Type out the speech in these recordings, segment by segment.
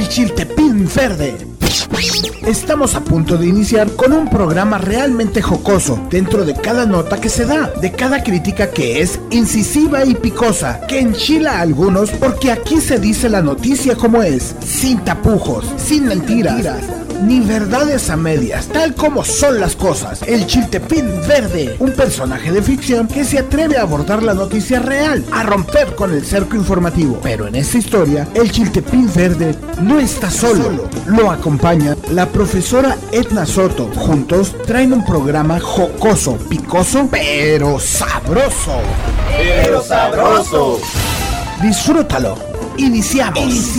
El Chiltepín Verde. Estamos a punto de iniciar con un programa realmente jocoso dentro de cada nota que se da, de cada crítica que es incisiva y picosa, que enchila a algunos porque aquí se dice la noticia como es, sin tapujos, sin mentiras, ni verdades a medias, tal como son las cosas. El Chiltepín Verde, un personaje de ficción que se atreve a abordar la noticia real, a romper con el cerco informativo. Pero en esta historia, el Chiltepín Verde no está solo. Lo acompaña la profesora Edna Soto. Juntos traen un programa jocoso, picoso, pero sabroso. Disfrútalo. Iniciamos.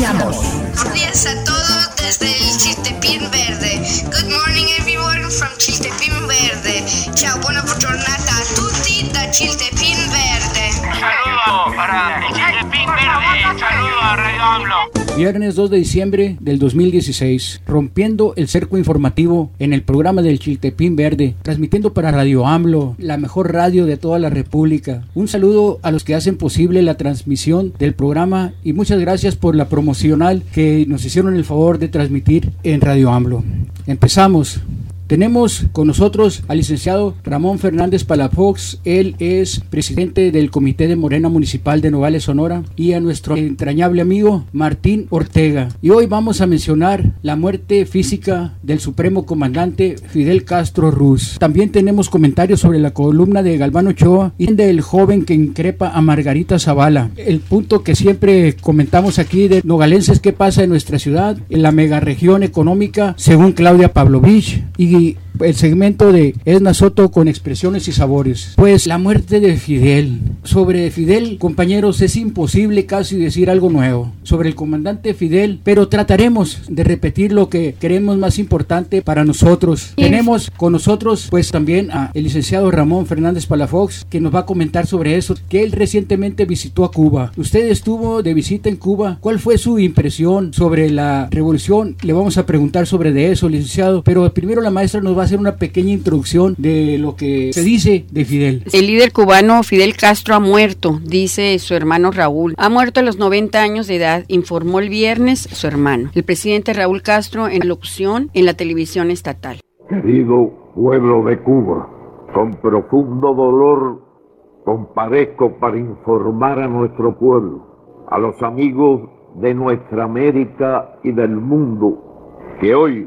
Buenos días a todos desde el Chiltepín Verde. Good morning everyone from Chiltepín Verde. Ciao, buona giornata a tutti da Chiltepín Verde. Saludos para el Chiltepín Verde. Saludos a Radio AMLO. Viernes 2 de diciembre del 2016, rompiendo el cerco informativo en el programa del Chiltepín Verde, transmitiendo para Radio AMLO, la mejor radio de toda la República. Un saludo a los que hacen posible la transmisión del programa y muchas gracias por la promocional que nos hicieron el favor de transmitir en Radio AMLO. Empezamos. Tenemos con nosotros al licenciado Ramón Fernández Palafox. Él es presidente del Comité de Morena Municipal de Nogales, Sonora, y a nuestro entrañable amigo Martín Ortega. Y hoy vamos a mencionar la muerte física del supremo comandante Fidel Castro Ruz. También tenemos comentarios sobre la columna de Galván Ochoa y del joven que increpa a Margarita Zavala. El punto que siempre comentamos aquí de nogalenses, qué pasa en nuestra ciudad, en la megaregión económica, según Claudia Pavlovich, y el segmento de Edna Soto con expresiones y sabores. Pues la muerte de Fidel. Sobre Fidel, compañeros, es imposible casi decir algo nuevo sobre el comandante Fidel, pero trataremos de repetir lo que creemos más importante para nosotros. Tenemos con nosotros pues también a el licenciado Ramón Fernández Palafox, que nos va a comentar sobre eso, que él recientemente visitó a Cuba. Usted estuvo de visita en Cuba. ¿Cuál fue su impresión sobre la revolución? Le vamos a preguntar sobre de eso, licenciado, pero primero la maestra nos va a hacer una pequeña introducción de lo que se dice de Fidel. El líder cubano Fidel Castro ha muerto, dice su hermano Raúl. Ha muerto a los 90 años de edad, informó el viernes su hermano, el presidente Raúl Castro, en locución en la televisión estatal. Querido pueblo de Cuba, con profundo dolor comparezco para informar a nuestro pueblo, a los amigos de nuestra América y del mundo, que hoy,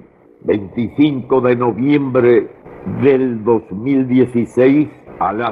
25 de noviembre del 2016, a las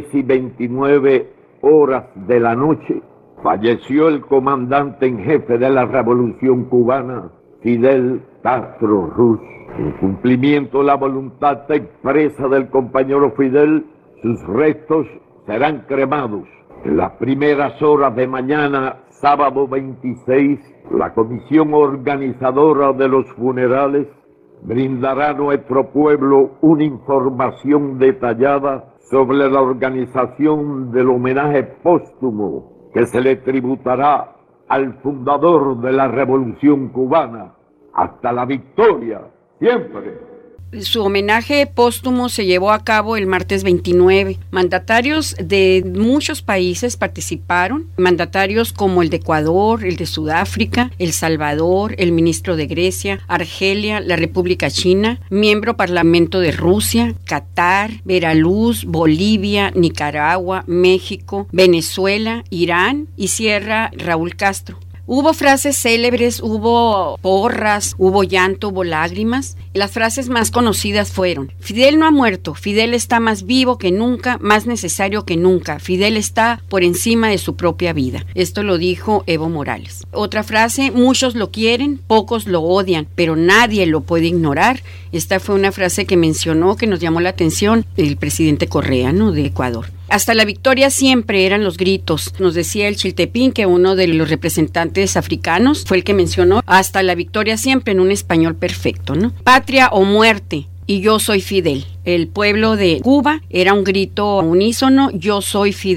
10:29 horas de la noche, falleció el comandante en jefe de la Revolución Cubana, Fidel Castro Ruz. En cumplimiento de la voluntad expresa del compañero Fidel, sus restos serán cremados. En las primeras horas de mañana, sábado 26, la comisión organizadora de los funerales brindará a nuestro pueblo una información detallada sobre la organización del homenaje póstumo que se le tributará al fundador de la Revolución Cubana. Hasta la victoria, siempre. Su homenaje póstumo se llevó a cabo el martes 29. Mandatarios de muchos países participaron, mandatarios como el de Ecuador, el de Sudáfrica, El Salvador, el ministro de Grecia, Argelia, la República China, miembro Parlamento de Rusia, Qatar, Veracruz, Bolivia, Nicaragua, México, Venezuela, Irán, y cierra Raúl Castro. Hubo frases célebres, hubo porras, hubo llanto, hubo lágrimas. Las frases más conocidas fueron: Fidel no ha muerto, Fidel está más vivo que nunca, más necesario que nunca, Fidel está por encima de su propia vida. Esto lo dijo Evo Morales. Otra frase: muchos lo quieren, pocos lo odian, pero nadie lo puede ignorar. Esta fue una frase que mencionó, que nos llamó la atención, el presidente Correa, ¿no?, de Ecuador. Hasta la victoria siempre eran los gritos. Nos decía el Chiltepín que uno de los representantes africanos fue el que mencionó hasta la victoria siempre en un español perfecto, ¿no? Patria o muerte. Y yo soy Fidel. El pueblo de Cuba era un grito unísono: yo soy Fidel.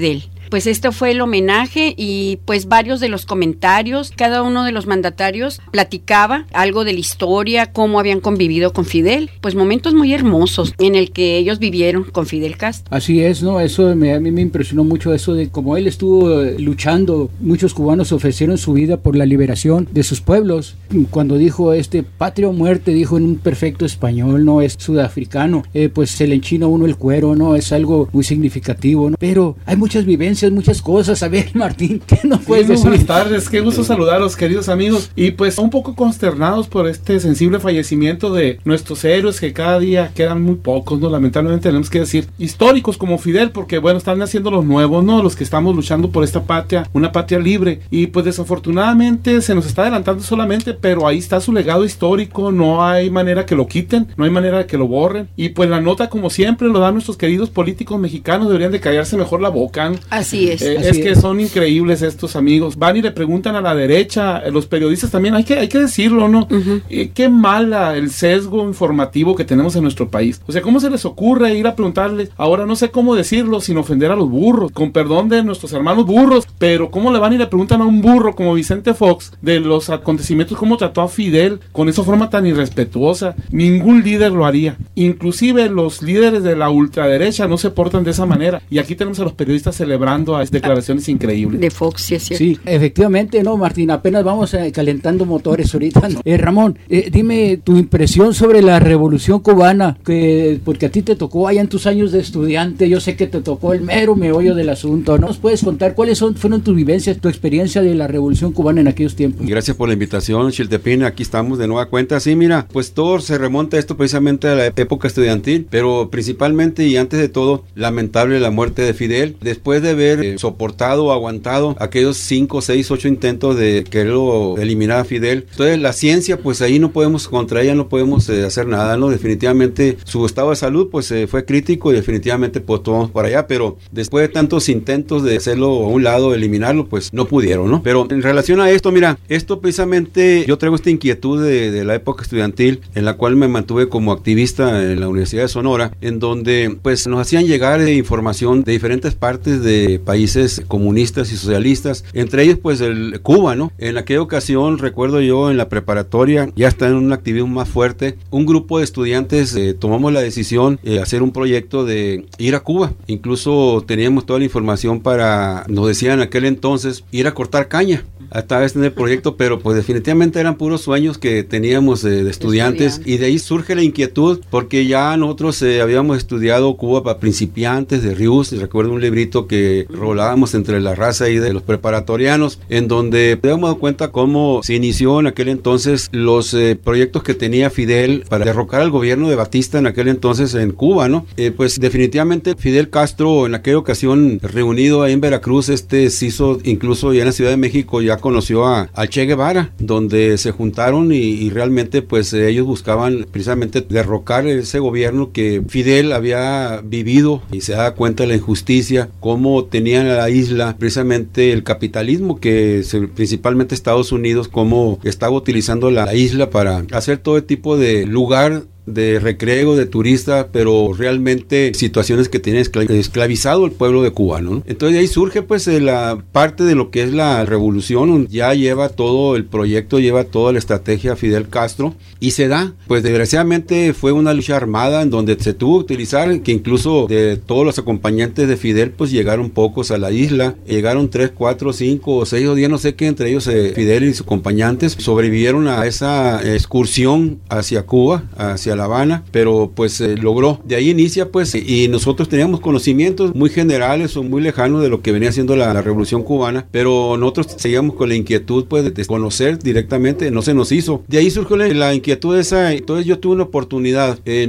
Pues esto fue el homenaje y pues varios de los comentarios, cada uno de los mandatarios platicaba algo de la historia, cómo habían convivido con Fidel, pues momentos muy hermosos en el que ellos vivieron con Fidel Castro. Así es, ¿no? Eso a mí me impresionó mucho, eso de cómo él estuvo luchando. Muchos cubanos ofrecieron su vida por la liberación de sus pueblos. Cuando dijo patria o muerte, dijo en un perfecto español, no es sudafricano, pues se le enchina uno el cuero, ¿no? Es algo muy significativo, ¿no? Pero hay muchas vivencias, muchas cosas. A ver, Martín, ¿qué nos puedes decir? Buenas tardes, qué gusto saludarlos, queridos amigos, y pues un poco consternados por este sensible fallecimiento de nuestros héroes, que cada día quedan muy pocos, ¿no? Lamentablemente tenemos que decir históricos como Fidel, porque bueno, están naciendo los nuevos, ¿no? Los que estamos luchando por esta patria, una patria libre, y pues desafortunadamente se nos está adelantando solamente, pero ahí está su legado histórico, no hay manera que lo quiten, no hay manera que lo borren, y pues la nota, como siempre, lo dan nuestros queridos políticos mexicanos, deberían de callarse mejor la boca, ¿no? Así es. Es que son increíbles estos amigos, van y le preguntan a la derecha, los periodistas también, hay que decirlo, ¿no? Qué mala el sesgo informativo que tenemos en nuestro país, o sea, ¿cómo se les ocurre ir a preguntarles? Ahora no sé cómo decirlo sin ofender a los burros, con perdón de nuestros hermanos burros, pero ¿cómo le van y le preguntan a un burro como Vicente Fox de los acontecimientos, cómo trató a Fidel con esa forma tan irrespetuosa? Ningún líder lo haría, inclusive los líderes de la ultraderecha no se portan de esa manera, y aquí tenemos a los periodistas celebrando a declaraciones increíbles. De Fox, sí es cierto. Sí, efectivamente, ¿no, Martín? Apenas vamos calentando motores ahorita, ¿no? Ramón, dime tu impresión sobre la Revolución Cubana, porque a ti te tocó allá en tus años de estudiante, yo sé que te tocó el mero meollo del asunto, ¿no? ¿Nos puedes contar cuáles fueron tus vivencias, tu experiencia de la Revolución Cubana en aquellos tiempos? Gracias por la invitación, Chiltepín, aquí estamos de nueva cuenta. Sí, mira, pues todo se remonta a esto precisamente a la época estudiantil, pero principalmente y antes de todo, lamentable la muerte de Fidel, después de haber soportado o aguantado aquellos 5, 6, 8 intentos de quererlo eliminar a Fidel. Entonces la ciencia, pues ahí no podemos, contra ella no podemos hacer nada, ¿no? Definitivamente su estado de salud pues fue crítico y definitivamente pues tomamos para allá, pero después de tantos intentos de hacerlo a un lado, eliminarlo, pues no pudieron, ¿no? Pero en relación a esto, mira, esto precisamente yo traigo esta inquietud de la época estudiantil, en la cual me mantuve como activista en la Universidad de Sonora, en donde pues nos hacían llegar información de diferentes partes de países comunistas y socialistas, entre ellos pues Cuba, ¿no? En aquella ocasión, recuerdo yo en la preparatoria, ya está en un activismo más fuerte, un grupo de estudiantes tomamos la decisión de hacer un proyecto de ir a Cuba, incluso teníamos toda la información nos decían en aquel entonces, ir a cortar caña. Hasta vez en el proyecto, pero pues definitivamente eran puros sueños que teníamos de estudiantes, y de ahí surge la inquietud, porque ya nosotros habíamos estudiado Cuba para principiantes de Rius, recuerdo un librito que rolábamos entre la raza y de los preparatorianos, en donde nos damos cuenta cómo se inició en aquel entonces los proyectos que tenía Fidel para derrocar al gobierno de Batista en aquel entonces en Cuba, ¿no? Pues definitivamente Fidel Castro en aquella ocasión reunido ahí en Veracruz, se hizo incluso ya en la Ciudad de México, ya conoció a Che Guevara, donde se juntaron y realmente pues ellos buscaban precisamente derrocar ese gobierno que Fidel había vivido, y se da cuenta de la injusticia, cómo tenían a la isla precisamente el capitalismo, que principalmente Estados Unidos, cómo estaba utilizando la isla para hacer todo tipo de lugar de recreo, de turista, pero realmente situaciones que tienen esclavizado el pueblo de Cuba, ¿no? Entonces de ahí surge pues la parte de lo que es la revolución, ya lleva todo el proyecto, lleva toda la estrategia Fidel Castro, y se da, pues desgraciadamente fue una lucha armada en donde se tuvo que utilizar, que incluso de todos los acompañantes de Fidel pues llegaron pocos a la isla, llegaron 3, 4, 5 o 6 o 10, no sé qué, entre ellos Fidel y sus acompañantes sobrevivieron a esa excursión hacia Cuba, hacia La Habana, pero pues logró. De ahí inicia pues, y nosotros teníamos conocimientos muy generales o muy lejanos de lo que venía siendo la Revolución Cubana, pero nosotros seguíamos con la inquietud pues de conocer directamente, no se nos hizo. De ahí surgió la inquietud esa. Entonces yo tuve una oportunidad en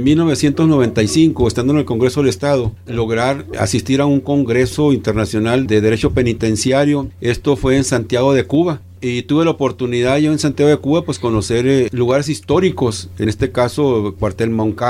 1995, estando en el Congreso del Estado, lograr asistir a un congreso internacional de derecho penitenciario. Esto fue en Santiago de Cuba. Y tuve la oportunidad yo en Santiago de Cuba pues conocer lugares históricos, en este caso Cuartel Moncada,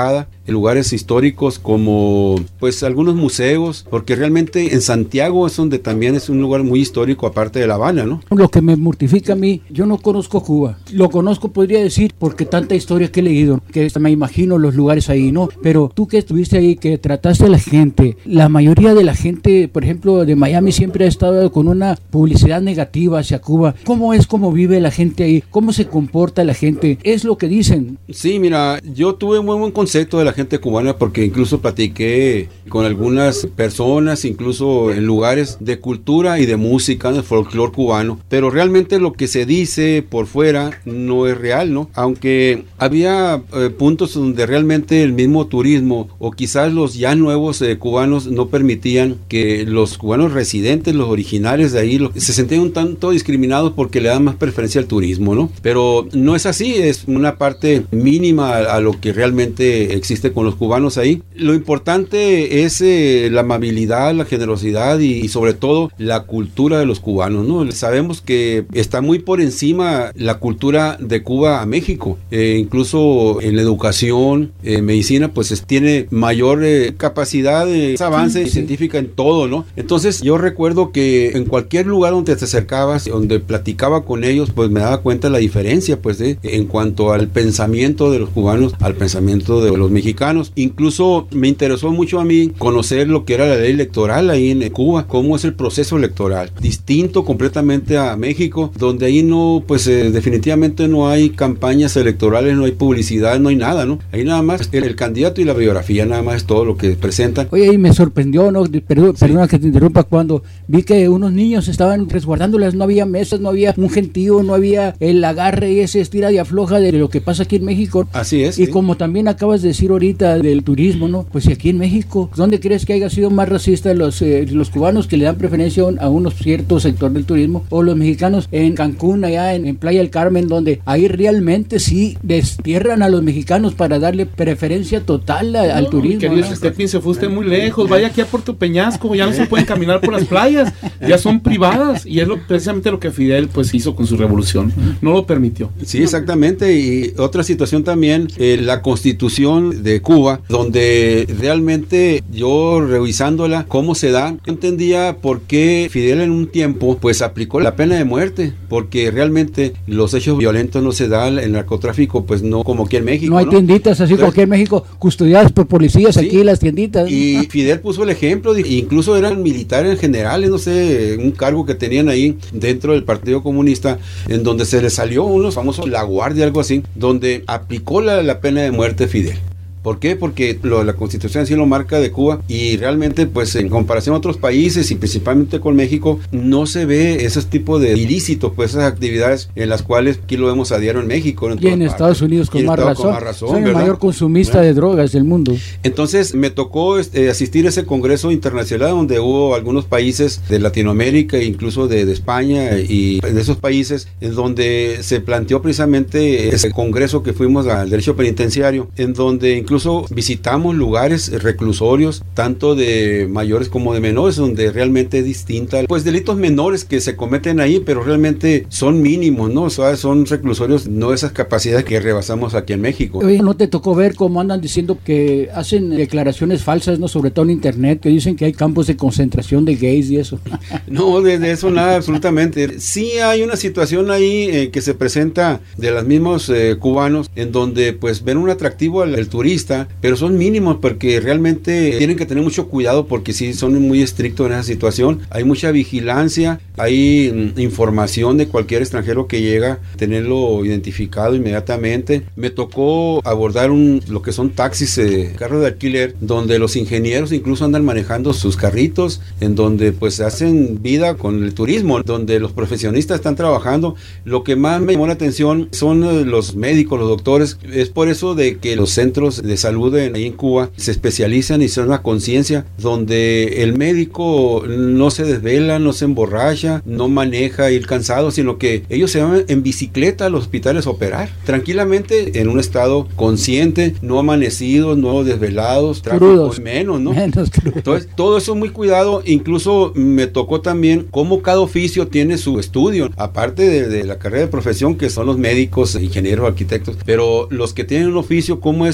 lugares históricos como pues algunos museos, porque realmente en Santiago es donde también es un lugar muy histórico aparte de La Habana, ¿no? Lo que me mortifica a mí, yo no conozco Cuba. Lo conozco, podría decir, porque tanta historia que he leído, que hasta me imagino los lugares ahí, ¿no? Pero tú que estuviste ahí, que trataste a la gente, la mayoría de la gente, por ejemplo, de Miami siempre ha estado con una publicidad negativa hacia Cuba. ¿Cómo vive la gente ahí? ¿Cómo se comporta la gente? Es lo que dicen. Sí, mira, yo tuve muy buen concepto de la gente cubana porque incluso platiqué con algunas personas, incluso en lugares de cultura y de música, de folclore cubano, pero realmente lo que se dice por fuera no es real, ¿no? Aunque había puntos donde realmente el mismo turismo o quizás los ya nuevos cubanos no permitían que los cubanos residentes, los originales de ahí, se sentían un tanto discriminados porque le dan más preferencia al turismo, ¿no? Pero no es así, es una parte mínima a lo que realmente existe con los cubanos ahí. Lo importante es la amabilidad, la generosidad y sobre todo la cultura de los cubanos, ¿no? Sabemos que está muy por encima la cultura de Cuba a México, incluso en la educación, medicina, pues tiene mayor capacidad de avance científica en todo, ¿no? Entonces yo recuerdo que en cualquier lugar donde te acercabas, donde platicaba con ellos, pues me daba cuenta la diferencia, pues en cuanto al pensamiento de los cubanos, al pensamiento de los mexicanos. Incluso me interesó mucho a mí conocer lo que era la ley electoral ahí en Cuba, cómo es el proceso electoral, distinto completamente a México, donde ahí no, pues definitivamente no hay campañas electorales, no hay publicidad, no hay nada, ¿no? Ahí nada más el candidato y la biografía, nada más es todo lo que presentan. Oye, y me sorprendió, ¿no? Perdona que te interrumpa, cuando vi que unos niños estaban resguardándolas, no había mesas, no había un gentío, no había el agarre y ese estira y afloja de lo que pasa aquí en México. Así es. Y sí. como también acabas de decir ahorita del turismo, ¿no? Pues si aquí en México, ¿dónde crees que haya sido más racista los cubanos que le dan preferencia a unos ciertos sector del turismo, o los mexicanos en Cancún, allá en Playa del Carmen, donde ahí realmente sí destierran a los mexicanos para darle preferencia total al turismo? Querido Chiltepín, se fue usted muy lejos, vaya aquí a Puerto Peñasco, ya no se pueden caminar por las playas, ya son privadas, y es precisamente lo que Fidel pues hizo con su revolución, no lo permitió. Sí, exactamente, y otra situación también, la Constitución de Cuba, donde realmente yo revisándola, cómo se da, yo entendía por qué Fidel en un tiempo pues aplicó la pena de muerte, porque realmente los hechos violentos no se dan, el narcotráfico pues no como aquí en México. No hay tienditas así como aquí en México, custodiadas por policías, sí, aquí las tienditas. Y Fidel puso el ejemplo, incluso eran militares generales, no sé, un cargo que tenían ahí dentro del Partido Comunista, en donde se les salió unos famosos La Guardia, algo así, donde aplicó la pena de muerte Fidel. ¿Por qué? Porque la Constitución así lo marca de Cuba, y realmente pues en comparación a otros países y principalmente con México no se ve ese tipo de ilícitos, pues esas actividades en las cuales aquí lo vemos a diario en México. Y en Estados Unidos con más razón. Son el mayor consumista de drogas del mundo. Entonces me tocó asistir a ese congreso internacional donde hubo algunos países de Latinoamérica e incluso de España y de esos países, en donde se planteó precisamente ese congreso que fuimos al derecho penitenciario, en donde incluso visitamos lugares reclusorios, tanto de mayores como de menores, donde realmente es distinta, pues delitos menores que se cometen ahí, pero realmente son mínimos, ¿no? O sea, son reclusorios, no esas capacidades que rebasamos aquí en México. Oye, ¿no te tocó ver cómo andan diciendo que hacen declaraciones falsas, no? Sobre todo en internet, que dicen que hay campos de concentración de gays y eso. No, de eso nada, absolutamente. Sí hay una situación ahí que se presenta de los mismos cubanos, en donde pues ven un atractivo al turista, pero son mínimos porque realmente tienen que tener mucho cuidado porque sí son muy estrictos en esa situación. Hay mucha vigilancia, hay información de cualquier extranjero que llega, tenerlo identificado inmediatamente. Me tocó abordar lo que son taxis, carros de alquiler, donde los ingenieros incluso andan manejando sus carritos, en donde pues hacen vida con el turismo, donde los profesionistas están trabajando. Lo que más me llamó la atención son los médicos, los doctores. Es por eso de que los centros de salud ahí en Cuba se especializan y son una conciencia donde el médico no se desvela, no se emborracha, no maneja ir cansado, sino que ellos se van en bicicleta a los hospitales a operar tranquilamente en un estado consciente, no amanecidos, no desvelados, crudos, menos, ¿no? Menos crudos. Entonces todo eso muy cuidado. Incluso me tocó también cómo cada oficio tiene su estudio, aparte de la carrera de profesión que son los médicos, ingenieros, arquitectos, pero los que tienen un oficio, cómo es que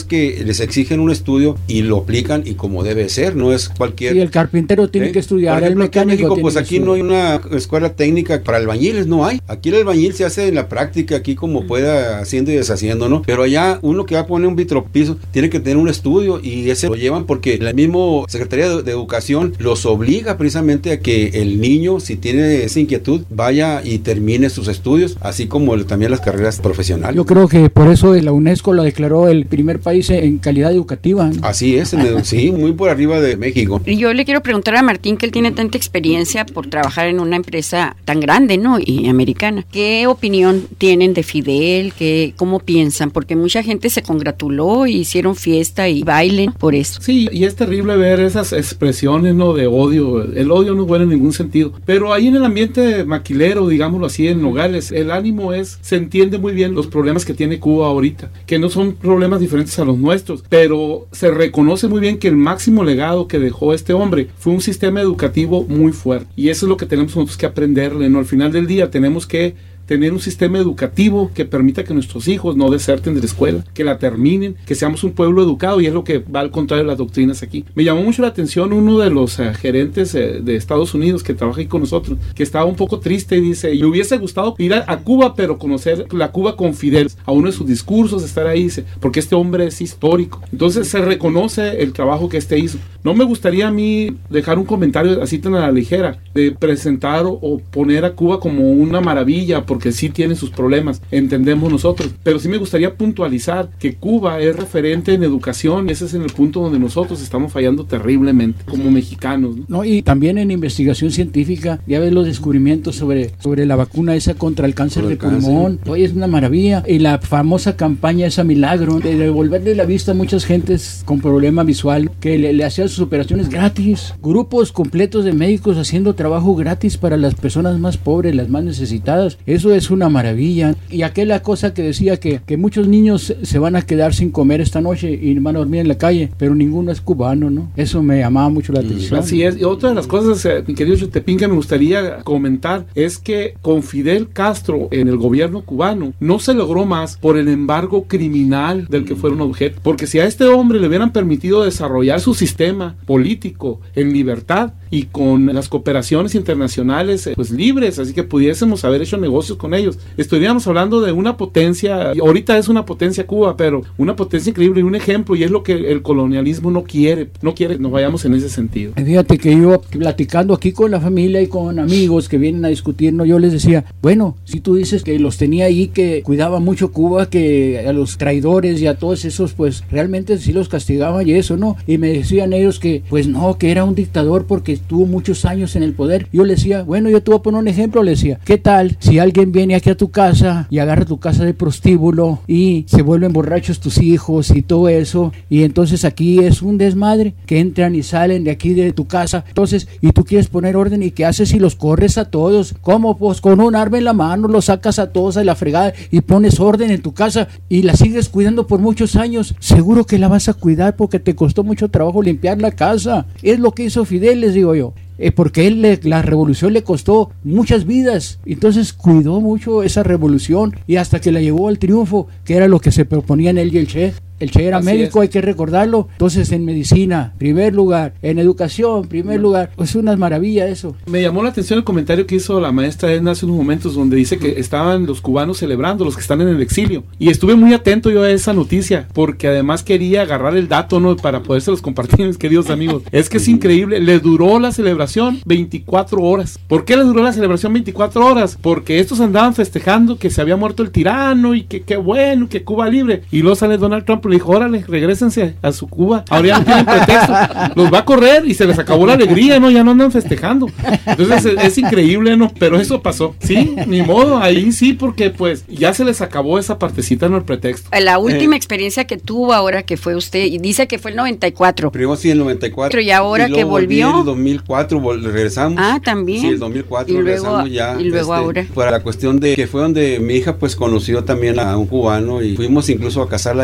les exigen un estudio y lo aplican y como debe ser, no es cualquier... Y el carpintero tiene que estudiar, ejemplo, el mecánico México, tiene pues que aquí estudiar. no hay una escuela técnica para albañiles, no hay. Aquí el albañil se hace en la práctica, aquí como pueda, haciendo y deshaciendo, ¿no? Pero allá uno que va a poner un vitropiso tiene que tener un estudio y ese lo llevan porque la misma Secretaría de Educación los obliga precisamente a que el niño, si tiene esa inquietud, vaya y termine sus estudios, así como también las carreras profesionales. Yo creo que por eso la UNESCO lo declaró el primer país en calidad educativa, ¿no? Así es, sí, muy por arriba de México. Y yo le quiero preguntar a Martín, que él tiene tanta experiencia por trabajar en una empresa tan grande, ¿no? Y americana. ¿Qué opinión tienen de Fidel? ¿Cómo piensan? Porque mucha gente se congratuló y hicieron fiesta y bailen por eso. Sí, y es terrible ver esas expresiones, ¿no? De odio. El odio no es bueno en ningún sentido. Pero ahí en el ambiente maquilero, digámoslo así, en Nogales, el ánimo se entiende muy bien los problemas que tiene Cuba ahorita, que no son problemas diferentes a los nuestros, pero se reconoce muy bien que el máximo legado que dejó este hombre fue un sistema educativo muy fuerte. Y eso es lo que tenemos nosotros que aprenderle, ¿no? Al final del día tenemos que tener un sistema educativo que permita que nuestros hijos no deserten de la escuela, que la terminen, que seamos un pueblo educado, y es lo que va al contrario de las doctrinas aquí. Me llamó mucho la atención uno de los gerentes de Estados Unidos que trabaja aquí con nosotros, que estaba un poco triste y dice, me hubiese gustado ir a Cuba, pero conocer la Cuba con Fidel, a uno de sus discursos, estar ahí, dice, porque este hombre es histórico. Entonces se reconoce el trabajo que hizo. No me gustaría a mí dejar un comentario así tan a la ligera, de presentar o poner a Cuba como una maravilla, porque sí tiene sus problemas, entendemos nosotros, pero sí me gustaría puntualizar que Cuba es referente en educación, y ese es en el punto donde nosotros estamos fallando terriblemente como mexicanos, ¿no? Y también en investigación científica, ya ves los descubrimientos sobre la vacuna esa contra el cáncer de pulmón. Oye, es una maravilla. Y la famosa campaña esa Milagro, de devolverle la vista a muchas gentes con problema visual, que le hacían sus operaciones gratis. Grupos completos de médicos haciendo trabajo gratis para las personas más pobres, las más necesitadas. Eso es una maravilla. Y aquella cosa que decía que muchos niños se van a quedar sin comer esta noche y van a dormir en la calle, pero ninguno es cubano, ¿no? Eso me llamaba mucho la atención. Así es. Y otra de las cosas, mi querido Chiltepín, que me gustaría comentar es que con Fidel Castro en el gobierno cubano no se logró más por el embargo criminal del que fueron objeto. Porque si a este hombre le hubieran permitido desarrollar su sistema político en libertad y con las cooperaciones internacionales pues libres, así que pudiésemos haber hecho negocios con ellos, estaríamos hablando de una potencia. Ahorita es una potencia Cuba, pero una potencia increíble y un ejemplo, y es lo que el colonialismo no quiere que nos vayamos en ese sentido. Fíjate que yo platicando aquí con la familia y con amigos que vienen a discutir, ¿no? Yo les decía, bueno, si tú dices que los tenía ahí, que cuidaba mucho Cuba, que a los traidores y a todos esos pues realmente sí los castigaba y eso, ¿no? Y me decían ellos que pues no, que era un dictador porque estuvo muchos años en el poder. Yo les decía, bueno, yo te voy a poner un ejemplo, les decía, ¿qué tal si alguien viene aquí a tu casa y agarra tu casa de prostíbulo y se vuelven borrachos tus hijos y todo eso, y entonces aquí es un desmadre, que entran y salen de aquí de tu casa, entonces, y tú quieres poner orden, y qué haces si los corres a todos? ¿Cómo? Pues con un arma en la mano los sacas a todos a la fregada y pones orden en tu casa y la sigues cuidando por muchos años. Seguro que la vas a cuidar porque te costó mucho trabajo limpiar la casa. Es lo que hizo Fidel, les digo yo. Porque la revolución le costó muchas vidas, entonces cuidó mucho esa revolución y hasta que la llevó al triunfo, que era lo que se proponían él y el Che. El Che era médico, hay que recordarlo. Entonces en medicina, primer lugar, en educación, primer lugar. Pues una maravilla eso. Me llamó la atención el comentario que hizo la maestra Edna hace unos momentos, donde dice que estaban los cubanos celebrando, los que están en el exilio. Y estuve muy atento yo a esa noticia, porque además quería agarrar el dato, ¿no? Para podérselos compartir, mis queridos amigos. Es que es increíble, le duró la celebración 24 horas. ¿Por qué le duró la celebración 24 horas? Porque estos andaban festejando que se había muerto el tirano y que qué bueno, que Cuba libre. Y luego sale Donald Trump, le dijo, órale, regrésense a su Cuba, ahora ya no tienen pretexto, los va a correr y se les acabó la alegría, ¿no? Ya no andan festejando. Entonces es increíble, ¿no? Pero eso pasó, sí, ni modo, ahí sí, porque pues ya se les acabó esa partecita, no el pretexto. La última experiencia que tuvo ahora que fue usted, y dice que fue el 94. Primero sí, el 94. Y ahora que volvió. En el 2004 regresamos. Ah, también. Sí, el 2004 y luego, regresamos ya. Y luego ahora. Para la cuestión de que fue donde mi hija pues conoció también a un cubano y fuimos incluso a casarla ya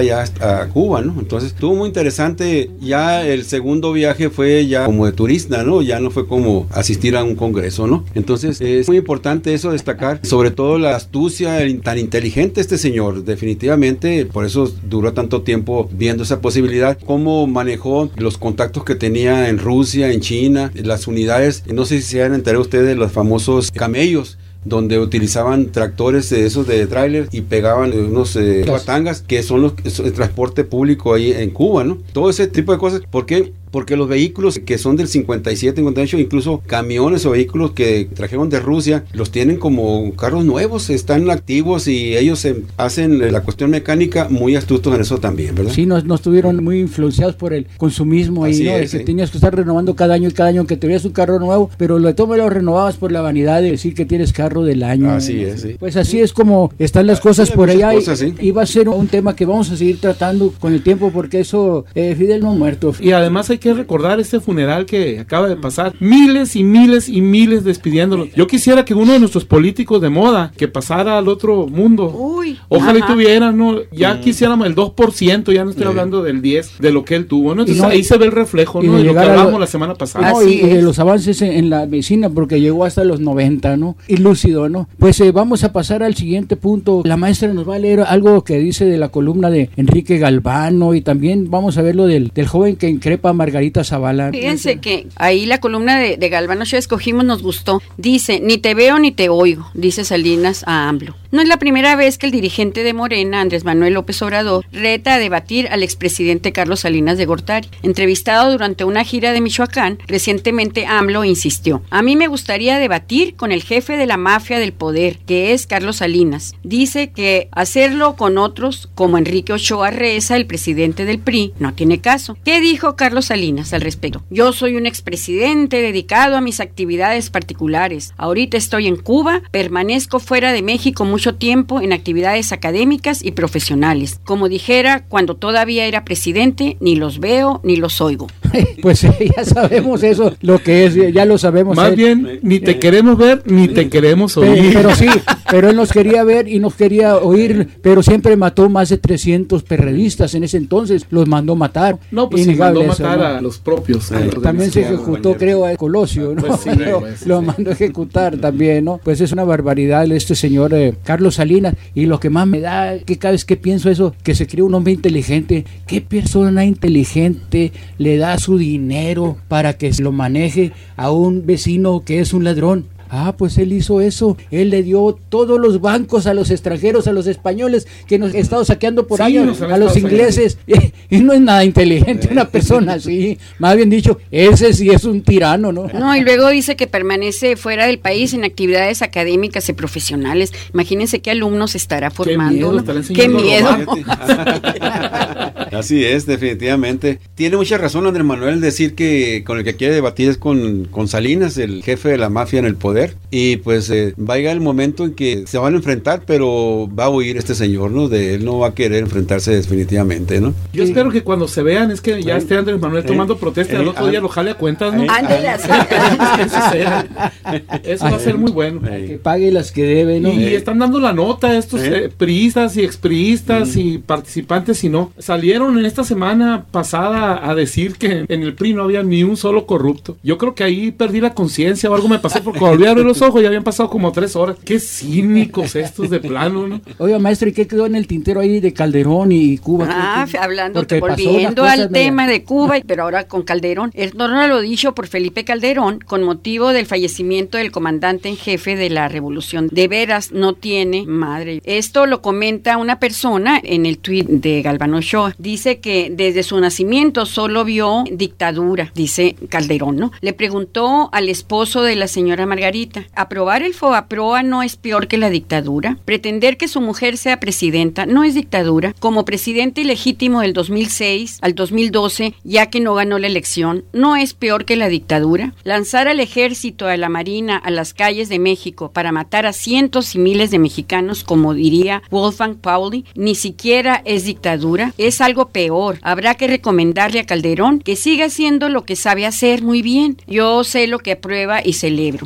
a Cuba, ¿no? Entonces estuvo muy interesante. Ya el segundo viaje fue ya como de turista, ¿no? Ya no fue como asistir a un congreso, ¿no? Entonces es muy importante eso destacar, sobre todo la astucia, tan inteligente este señor, definitivamente, por eso duró tanto tiempo viendo esa posibilidad, cómo manejó los contactos que tenía en Rusia, en China, las unidades, no sé si se han enterado ustedes de los famosos camellos, donde utilizaban tractores de esos de tráiler y pegaban unos guatangas, que son el transporte público ahí en Cuba, ¿no? Todo ese tipo de cosas. ¿Por qué? Porque los vehículos que son del 57, 58, incluso camiones o vehículos que trajeron de Rusia, los tienen como carros nuevos, están activos y ellos hacen la cuestión mecánica muy astutos en eso también, ¿verdad? Sí, no estuvieron muy influenciados por el consumismo ahí, ¿no? Que tenías que estar renovando cada año y cada año que tenías un carro nuevo, pero lo renovabas por la vanidad de decir que tienes carro del año. Así es, sí. Pues así es como están las cosas por allá y va a ser un tema que vamos a seguir tratando con el tiempo porque eso, Fidel no ha muerto. Y además hay que recordar este funeral que acaba de pasar, miles y miles y miles despidiéndolo. Yo quisiera que uno de nuestros políticos de moda que pasara al otro mundo. Uy, ojalá y tuviera, ¿no? Ya quisiéramos el 2%, ya no estoy hablando del 10% de lo que él tuvo, ¿no? Entonces ahí se ve el reflejo, ¿no? De lo que hablamos la semana pasada. No, y de los avances en la medicina, porque llegó hasta los 90, ¿no? Y lúcido, ¿no? Pues vamos a pasar al siguiente punto. La maestra nos va a leer algo que dice de la columna de Enrique Galvano y también vamos a ver lo del joven que increpa a Margarita Zavala. Fíjense que ahí la columna de Galvano ya escogimos, nos gustó. Dice, ni te veo ni te oigo, dice Salinas a AMLO. No es la primera vez que el dirigente de Morena, Andrés Manuel López Obrador, reta a debatir al expresidente Carlos Salinas de Gortari. Entrevistado durante una gira de Michoacán, recientemente AMLO insistió: a mí me gustaría debatir con el jefe de la mafia del poder, que es Carlos Salinas. Dice que hacerlo con otros, como Enrique Ochoa Reza, el presidente del PRI, no tiene caso. ¿Qué dijo Carlos Salinas al respecto? Yo soy un expresidente dedicado a mis actividades particulares. Ahorita estoy en Cuba, permanezco fuera de México mucho tiempo en actividades académicas y profesionales. Como dijera, cuando todavía era presidente, ni los veo ni los oigo. Pues ya sabemos eso, lo que es, ya lo sabemos. Más bien, ni te queremos ver, ni te queremos oír. Pero sí, pero él nos quería ver y nos quería oír, pero siempre mató más de 300 perredistas en ese entonces, los mandó matar. No, pues sí, mandó matar, ¿no?, a los propios. También se ejecutó, creo, a Colosio, ¿no? Pues sí, lo mandó a ejecutar también, ¿no? Pues es una barbaridad este señor Carlos Salinas, y lo que más me da, que cada vez que pienso eso, que se cree un hombre inteligente. ¿Qué persona inteligente le da su dinero para que se lo maneje a un vecino que es un ladrón? Ah, pues él hizo eso, él le dio todos los bancos a los extranjeros, a los españoles que nos han estado saqueando por años, a los ingleses, y no es nada inteligente una persona así, más bien dicho, ese sí es un tirano, ¿no? No, y luego dice que permanece fuera del país en actividades académicas y profesionales. Imagínense qué alumnos estará formando. Qué miedo. Así es, definitivamente. Tiene mucha razón Andrés Manuel en decir que con el que quiere debatir es con Salinas, el jefe de la mafia en el poder. Y pues va a llegar el momento en que se van a enfrentar, pero va a huir este señor, ¿no? Él no va a querer enfrentarse definitivamente, ¿no? Yo espero que cuando se vean es que ya esté Andrés Manuel tomando protesta y al otro día lo jale a cuentas, ¿no? Eso va a ser muy bueno. Que pague las que debe, ¿no? Y están dando la nota a estos priistas y expriistas y participantes, si no. Salieron en esta semana pasada a decir que en el PRI no había ni un solo corrupto. Yo creo que ahí perdí la conciencia o algo me pasó porque volví a abrir los ojos y habían pasado como 3 horas. Qué cínicos estos de plano, ¿no? Oiga, maestro, ¿y qué quedó en el tintero ahí de Calderón y Cuba? Volviendo al tema de Cuba, pero ahora con Calderón. El torno lo dicho por Felipe Calderón con motivo del fallecimiento del comandante en jefe de la revolución. De veras, no tiene madre. Esto lo comenta una persona en el tuit de Galvano Ochoa. Dice que desde su nacimiento solo vio dictadura, dice Calderón, ¿no? Le preguntó al esposo de la señora Margarita: ¿aprobar el FOBAPROA no es peor que la dictadura? ¿Pretender que su mujer sea presidenta no es dictadura? Como presidente ilegítimo del 2006 al 2012, ya que no ganó la elección, ¿no es peor que la dictadura? Lanzar al ejército, a la marina, a las calles de México para matar a cientos y miles de mexicanos, como diría Wolfgang Pauli, ni siquiera es dictadura, es algo peor. Habrá que recomendarle a Calderón que siga haciendo lo que sabe hacer muy bien. Yo sé lo que aprueba y celebro: tomar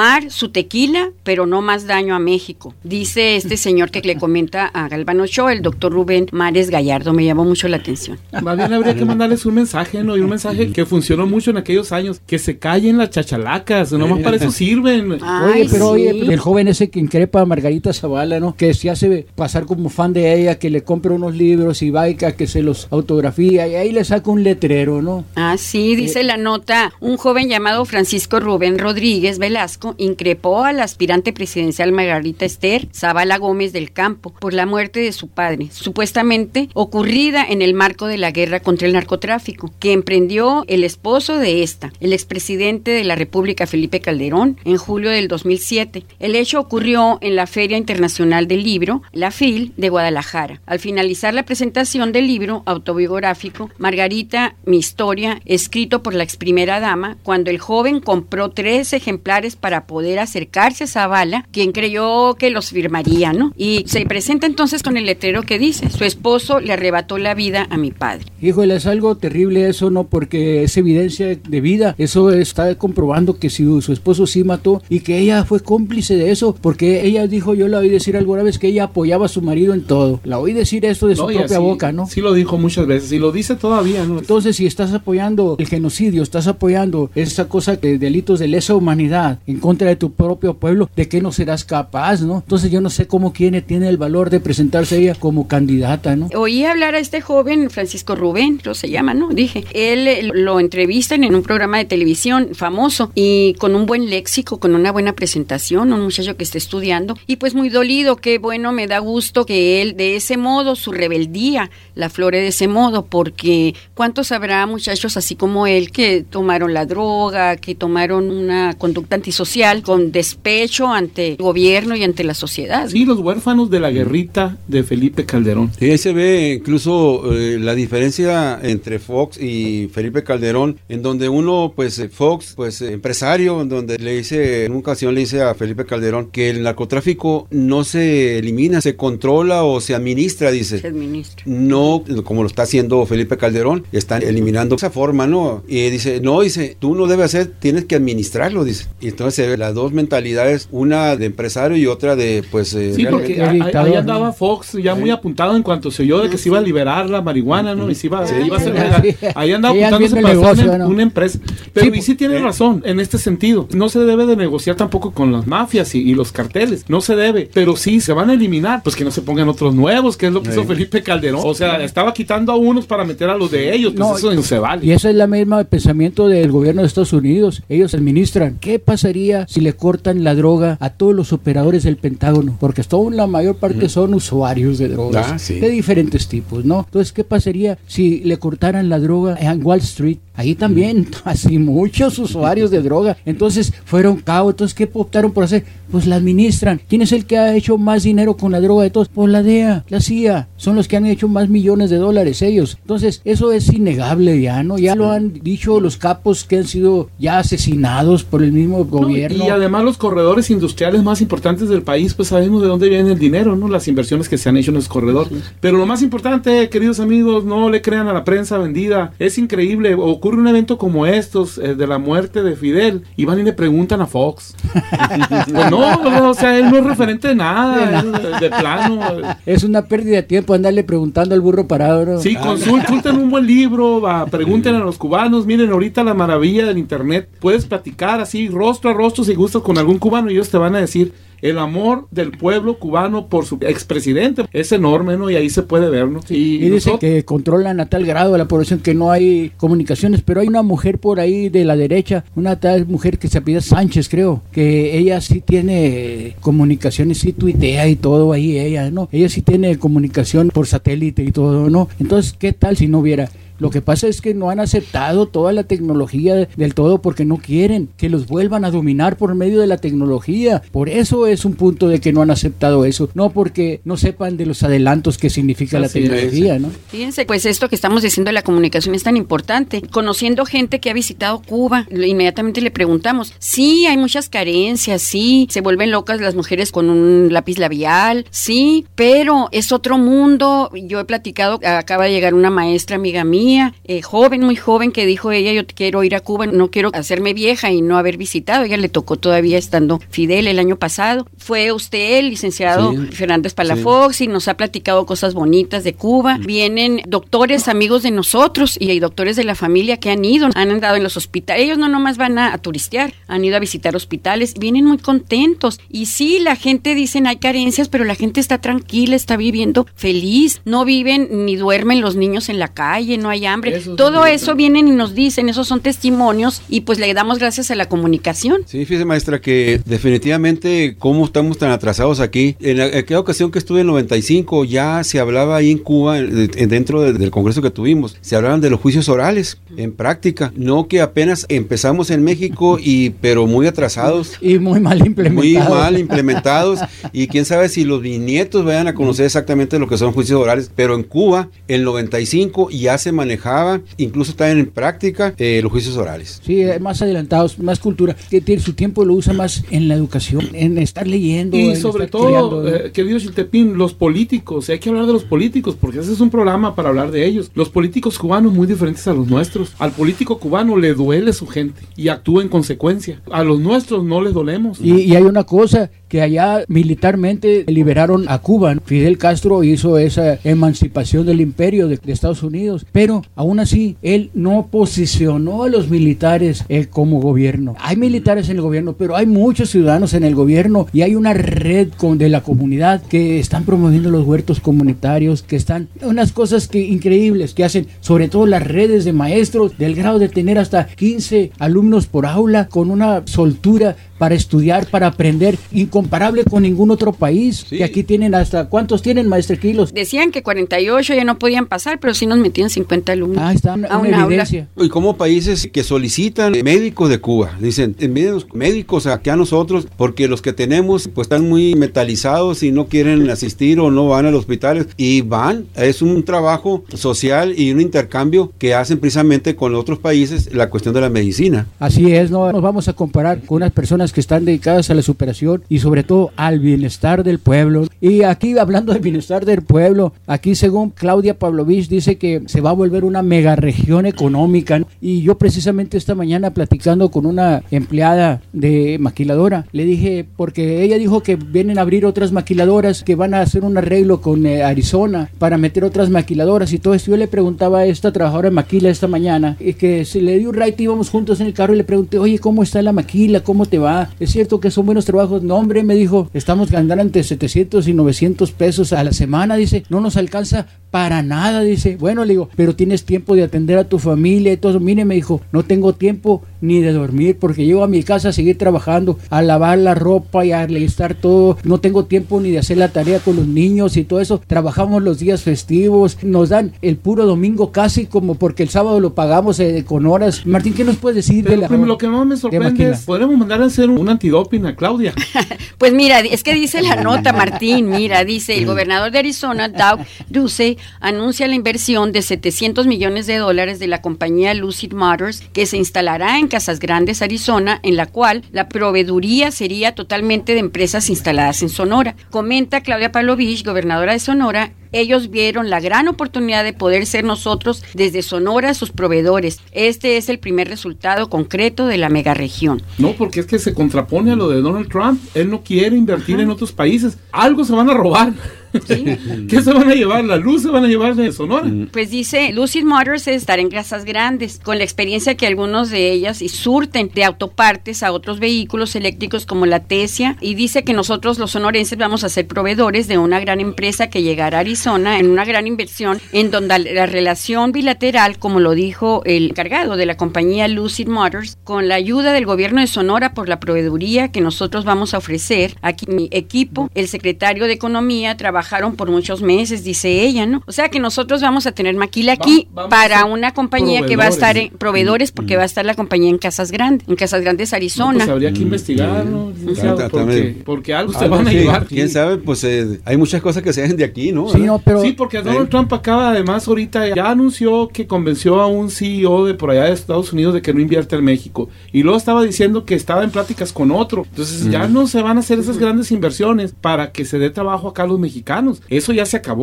tomar su tequila, pero no más daño a México. Dice este señor que le comenta a Galván Ochoa, el doctor Rubén Mares Gallardo. Me llamó mucho la atención. Más bien habría que mandarles un mensaje, ¿no? Y un mensaje que funcionó mucho en aquellos años, que se callen las chachalacas, nomás para eso sirven. Ay, Oye, sí. el joven ese que increpa a Margarita Zavala, ¿no? Que se hace pasar como fan de ella, que le compra unos libros y va y que se los autografía y ahí le saca un letrero, ¿no? Ah, sí, dice la nota, un joven llamado Francisco Rubén Rodríguez Velasco increpó al aspirante presidencial Margarita Esther Zavala Gómez del Campo por la muerte de su padre, supuestamente ocurrida en el marco de la guerra contra el narcotráfico, que emprendió el esposo de esta, el expresidente de la República Felipe Calderón, en julio del 2007. El hecho ocurrió en la Feria Internacional del Libro, la FIL, de Guadalajara. Al finalizar la presentación del libro autobiográfico, Margarita, mi historia, escrito por la ex primera dama, cuando el joven compró 3 ejemplares para poder acercarse a Zavala, quien creyó que los firmaría, ¿no? Y se presenta entonces con el letrero que dice, su esposo le arrebató la vida a mi padre. Híjole, es algo terrible eso, ¿no? Porque es evidencia de vida. Eso está comprobando que si su esposo sí mató y que ella fue cómplice de eso, porque ella dijo, yo la oí decir alguna vez que ella apoyaba a su marido en todo. La oí decir esto de su propia boca, ¿no? Sí lo dijo muchas veces y lo dice todavía, ¿no? Entonces, si estás apoyando el genocidio, estás apoyando esa cosa de delitos de lesa humanidad en contra de tu propio pueblo, ¿de qué no serás capaz, no? Entonces yo no sé cómo quién tiene el valor de presentarse ella como candidata, ¿no? Oí hablar a este joven, Francisco Rubén, creo se llama, ¿no? Dije, él lo entrevistan en un programa de televisión famoso y con un buen léxico, con una buena presentación, un muchacho que está estudiando y pues muy dolido, qué bueno, me da gusto que él de ese modo, su rebeldía, la aflore de ese modo, porque ¿cuántos habrá muchachos así como él que tomaron la droga, que tomaron una conducta antisocial con despecho ante el gobierno y ante la sociedad? Sí, los huérfanos de la guerrita de Felipe Calderón. Sí, ahí se ve incluso la diferencia entre Fox y Felipe Calderón, en donde uno, pues Fox, pues empresario, en donde le dice, en una ocasión le dice a Felipe Calderón que el narcotráfico no se elimina, se controla o se administra, dice. Se administra. No, como lo está haciendo Felipe Calderón, están eliminando esa forma, ¿no? Y dice, no, dice, tú no debes hacer, tienes que administrarlo, dice. Y entonces se ve las dos mentalidades, una de empresario y otra de, pues... sí, porque ahí andaba Fox ya muy apuntado en cuanto se oyó de que se iba a liberar la marihuana, ¿no? Y se iba a ser legal. Ahí andaba apuntándose para hacer una empresa. Pero y sí tiene razón en este sentido. No se debe de negociar tampoco con las mafias y los carteles. No se debe. Pero sí, se van a eliminar. Pues que no se pongan otros nuevos, que es lo que hizo Felipe Calderón. O sea, estaba quitando a unos para meter a los de ellos. Pues eso no se vale. Y ese es la misma pensamiento del gobierno de Estados Unidos. Ellos administran. ¿Qué pasaría si le cortan la droga a todos los operadores del Pentágono? Porque la mayor parte son usuarios de drogas. De diferentes tipos, ¿no? Entonces, ¿qué pasaría si le cortaran la droga en Wall Street? Ahí también, así muchos usuarios de droga. Entonces fueron caos. Entonces, ¿qué optaron por hacer? Pues la administran. ¿Quién es el que ha hecho más dinero con la droga de todos? Pues la DEA, la CIA. Son los que han hecho más millones de dólares ellos. Entonces, eso es innegable ya, ¿no? Ya lo han dicho los capos que han sido ya asesinados por el mismo gobierno. Y además los corredores industriales más importantes del país, pues sabemos de dónde viene el dinero, ¿no? Las inversiones que se han hecho en los corredores. Sí. Pero lo más importante, queridos amigos, no le crean a la prensa vendida. Es increíble. Ocurre un evento como estos, de la muerte de Fidel, y van y le preguntan a Fox. Pues no, o sea, él no es referente de nada, de plano. Es una pérdida de tiempo andarle preguntando al burro parado, ¿no? Sí, consulten un buen libro, pregunten a los cubanos, miren, ahorita la maravilla del internet, puedes platicar así, rostro a rostro, si gustas, con algún cubano, y ellos te van a decir el amor del pueblo cubano por su expresidente es enorme, ¿no? Y ahí se puede ver, ¿no? Y dice que controlan a tal grado a la población que no hay comunicaciones, pero hay una mujer por ahí de la derecha, una tal mujer que se apellida Sánchez, creo, que ella sí tiene comunicaciones, sí tuitea y todo ahí, ella, ¿no? Ella sí tiene comunicación por satélite y todo, ¿no? Entonces, ¿qué tal si no hubiera? Lo que pasa es que no han aceptado toda la tecnología del todo porque no quieren que los vuelvan a dominar por medio de la tecnología. Por eso es un punto de que no han aceptado eso, no porque no sepan de los adelantos que significa la tecnología, ¿no? Fíjense, pues esto que estamos diciendo de la comunicación es tan importante. Conociendo gente que ha visitado Cuba, inmediatamente le preguntamos, sí, hay muchas carencias, sí, se vuelven locas las mujeres con un lápiz labial, sí, pero es otro mundo. Yo he platicado, acaba de llegar una maestra amiga mía, tía, joven, muy joven, que dijo ella, yo quiero ir a Cuba, no quiero hacerme vieja y no haber visitado. Ella le tocó todavía estando Fidel el año pasado. Fue usted, el licenciado Fernández Palafox, y nos ha platicado cosas bonitas de Cuba. Vienen doctores, amigos de nosotros, y hay doctores de la familia que han andado en los hospitales. Ellos no nomás van a turistear, han ido a visitar hospitales, vienen muy contentos. Y sí, la gente dicen hay carencias, pero la gente está tranquila, está viviendo feliz. No viven ni duermen los niños en la calle, no hay hambre. Todo eso vienen y nos dicen, esos son testimonios, y pues le damos gracias a la comunicación. Sí, fíjese, maestra, que definitivamente cómo estamos tan atrasados aquí. En aquella ocasión que estuve en 95, ya se hablaba ahí en Cuba, dentro del congreso que tuvimos, se hablaban de los juicios orales en práctica, no que apenas empezamos en México, pero muy atrasados. Y muy mal implementados. Y quién sabe si los bisnietos vayan a conocer exactamente lo que son juicios orales, pero en Cuba, en 95, ya se manejaba, incluso está en práctica, los juicios orales. Sí, más adelantados, más cultura, que tiene su tiempo lo usa más en la educación, en estar leyendo. Y sobre todo, querido Chiltepín, los políticos, hay que hablar de los políticos, porque ese es un programa para hablar de ellos. Los políticos cubanos muy diferentes a los nuestros. Al político cubano le duele su gente y actúa en consecuencia. A los nuestros no les dolemos. Y hay una cosa, que allá militarmente liberaron a Cuba. Fidel Castro hizo esa emancipación del imperio de Estados Unidos, pero aún así él no posicionó a los militares como gobierno. Hay militares en el gobierno, pero hay muchos ciudadanos en el gobierno, y hay una red de la comunidad que están promoviendo los huertos comunitarios, que están unas cosas increíbles que hacen, sobre todo las redes de maestros, del grado de tener hasta 15 alumnos por aula, con una soltura para estudiar, para aprender, incomparable con ningún otro país. Sí. Que aquí tienen hasta, ¿cuántos tienen, maestra Kilos? Decían que 48 ya no podían pasar, pero sí nos metían 50 alumnos. Ah, está una evidencia. Y como países que solicitan médicos de Cuba, dicen, envíen médicos aquí a nosotros, porque los que tenemos pues están muy metalizados y no quieren asistir o no van a los hospitales, y van, es un trabajo social y un intercambio que hacen precisamente con otros países, la cuestión de la medicina. Así es, no nos vamos a comparar con unas personas que están dedicadas a la superación y sobre todo al bienestar del pueblo. Y aquí, hablando del bienestar del pueblo, aquí según Claudia Pavlovich dice que se va a volver una mega región económica, y yo precisamente esta mañana platicando con una empleada de maquiladora, le dije, porque ella dijo que vienen a abrir otras maquiladoras, que van a hacer un arreglo con Arizona para meter otras maquiladoras y todo esto. Yo le preguntaba a esta trabajadora de maquila esta mañana, y que se le dio un ride, íbamos juntos en el carro, y le pregunté, oye, ¿cómo está la maquila? ¿Cómo te va? ¿Es cierto que son buenos trabajos? No, hombre, me dijo, estamos ganando entre 700 y 900 pesos a la semana, dice, no nos alcanza para nada, dice. Bueno, le digo, pero tienes tiempo de atender a tu familia y todo. Mire, me dijo, no tengo tiempo ni de dormir, porque llego a mi casa a seguir trabajando, a lavar la ropa y a alistar todo. No tengo tiempo ni de hacer la tarea con los niños y todo eso. Trabajamos los días festivos, nos dan el puro domingo casi, como porque el sábado lo pagamos con horas. Martín, ¿qué nos puedes decir de la... Lo que más me sorprende es, podremos mandar a hacer un antidoping a Claudia. Pues mira, es que dice la nota, Martín, mira, dice, el gobernador de Arizona, Doug Ducey, anuncia la inversión de $700 millones de la compañía Lucid Motors, que se instalará en Casas Grandes, Arizona, en la cual la proveeduría sería totalmente de empresas instaladas en Sonora. Comenta Claudia Pavlovich, gobernadora de Sonora, ellos vieron la gran oportunidad de poder ser nosotros desde Sonora sus proveedores. Este es el primer resultado concreto de la megaregión. No, porque es que se contrapone a lo de Donald Trump. Él no quiere invertir en otros países. Algo se van a robar. ¿Sí? ¿Qué se van a llevar? ¿La luz se van a llevar de Sonora? Pues dice, Lucid Motors es estar en Casas Grandes, con la experiencia que algunos de ellas y surten de autopartes a otros vehículos eléctricos como la Tesla, y dice que nosotros los sonorenses vamos a ser proveedores de una gran empresa que llegará a Arizona en una gran inversión, en donde la relación bilateral, como lo dijo el encargado de la compañía Lucid Motors, con la ayuda del gobierno de Sonora por la proveeduría que nosotros vamos a ofrecer. Aquí mi equipo, el secretario de Economía, trabajaron por muchos meses, dice ella, ¿no? O sea que nosotros vamos a tener maquila aquí para una compañía que va a estar en proveedores, porque va a estar la compañía en Casas Grandes, Arizona. No, pues habría que investigar, ¿no? Porque algo se van a llevar. ¿Quién sabe? Pues hay muchas cosas que se hacen de aquí, ¿no? Sí, no, pero... sí, porque Donald Trump acaba, además, ahorita ya anunció que convenció a un CEO de por allá de Estados Unidos de que no invierte en México. Y luego estaba diciendo que estaba en pláticas con otro. Entonces ya no se van a hacer esas grandes inversiones para que se dé trabajo acá a los mexicanos. Eso ya se acabó.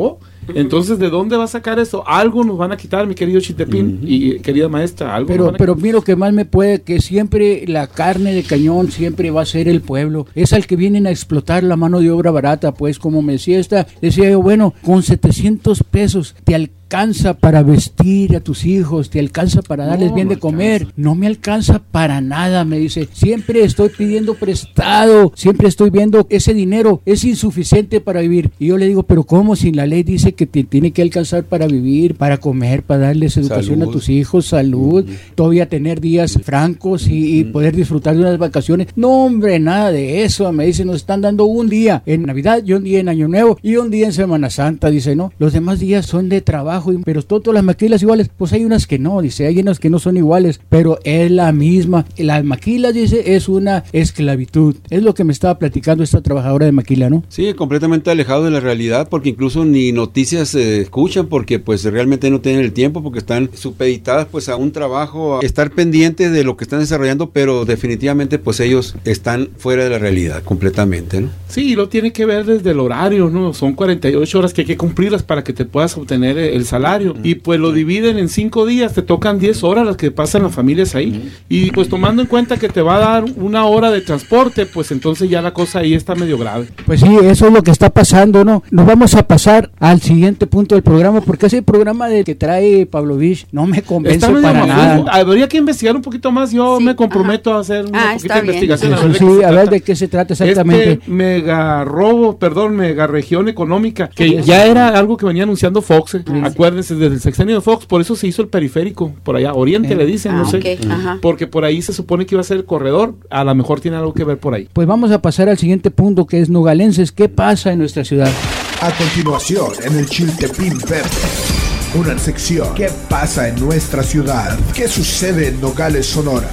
Entonces, ¿de dónde va a sacar eso? Algo nos van a quitar, mi querido Chiltepín y querida maestra, algo nos van a Pero mira, lo que más me puede, que siempre la carne de cañón siempre va a ser el pueblo. Es al que vienen a explotar la mano de obra barata, pues como me decía yo, bueno, con 700 pesos te alcanza para vestir a tus hijos, te alcanza para darles bien de comer, no me alcanza para nada, me dice, siempre estoy pidiendo prestado, siempre estoy viendo ese dinero, es insuficiente para vivir. Y yo le digo, pero ¿cómo? Si la ley dice que te tiene que alcanzar para vivir, para comer, para darles educación a tus hijos, salud, todavía tener días francos y poder disfrutar de unas vacaciones. No, hombre, nada de eso, me dice, nos están dando un día en Navidad y un día en Año Nuevo y un día en Semana Santa, dice, no, los demás días son de trabajo, pero todas las maquilas iguales, pues hay unas que no, dice, hay unas que no son iguales, pero es la misma. Las maquilas, dice, es una esclavitud. Es lo que me estaba platicando esta trabajadora de maquila, ¿no? Sí, completamente alejado de la realidad, porque incluso ni noticias se escuchan, porque pues realmente no tienen el tiempo, porque están supeditadas pues a un trabajo, a estar pendientes de lo que están desarrollando, pero definitivamente pues ellos están fuera de la realidad completamente, ¿no? Sí, lo tiene que ver desde el horario, ¿no? Son 48 horas que hay que cumplirlas para que te puedas obtener el salario, y pues lo dividen en 5 días, te tocan 10 horas las que pasan las familias ahí, y pues tomando en cuenta que te va a dar 1 hora de transporte, pues entonces ya la cosa ahí está medio grave. Pues sí, eso es lo que está pasando, ¿no? Nos vamos a pasar al siguiente punto del programa, porque ese programa del que trae Pavlovich no me convence para nada. Habría que investigar un poquito más, yo me comprometo a hacer una poquita de investigación. A ver de qué se trata exactamente. Mega región económica, que ya era algo que venía anunciando Fox, acuérdense, desde el sexenio de Fox, por eso se hizo el periférico, por allá, Oriente le dicen, no sé, porque por ahí se supone que iba a ser el corredor, a lo mejor tiene algo que ver por ahí. Pues vamos a pasar al siguiente punto, que es Nogalenses. ¿Qué pasa en nuestra ciudad? A continuación, en el Chiltepín Verde, una sección, ¿qué pasa en nuestra ciudad? ¿Qué sucede en Nogales, Sonora?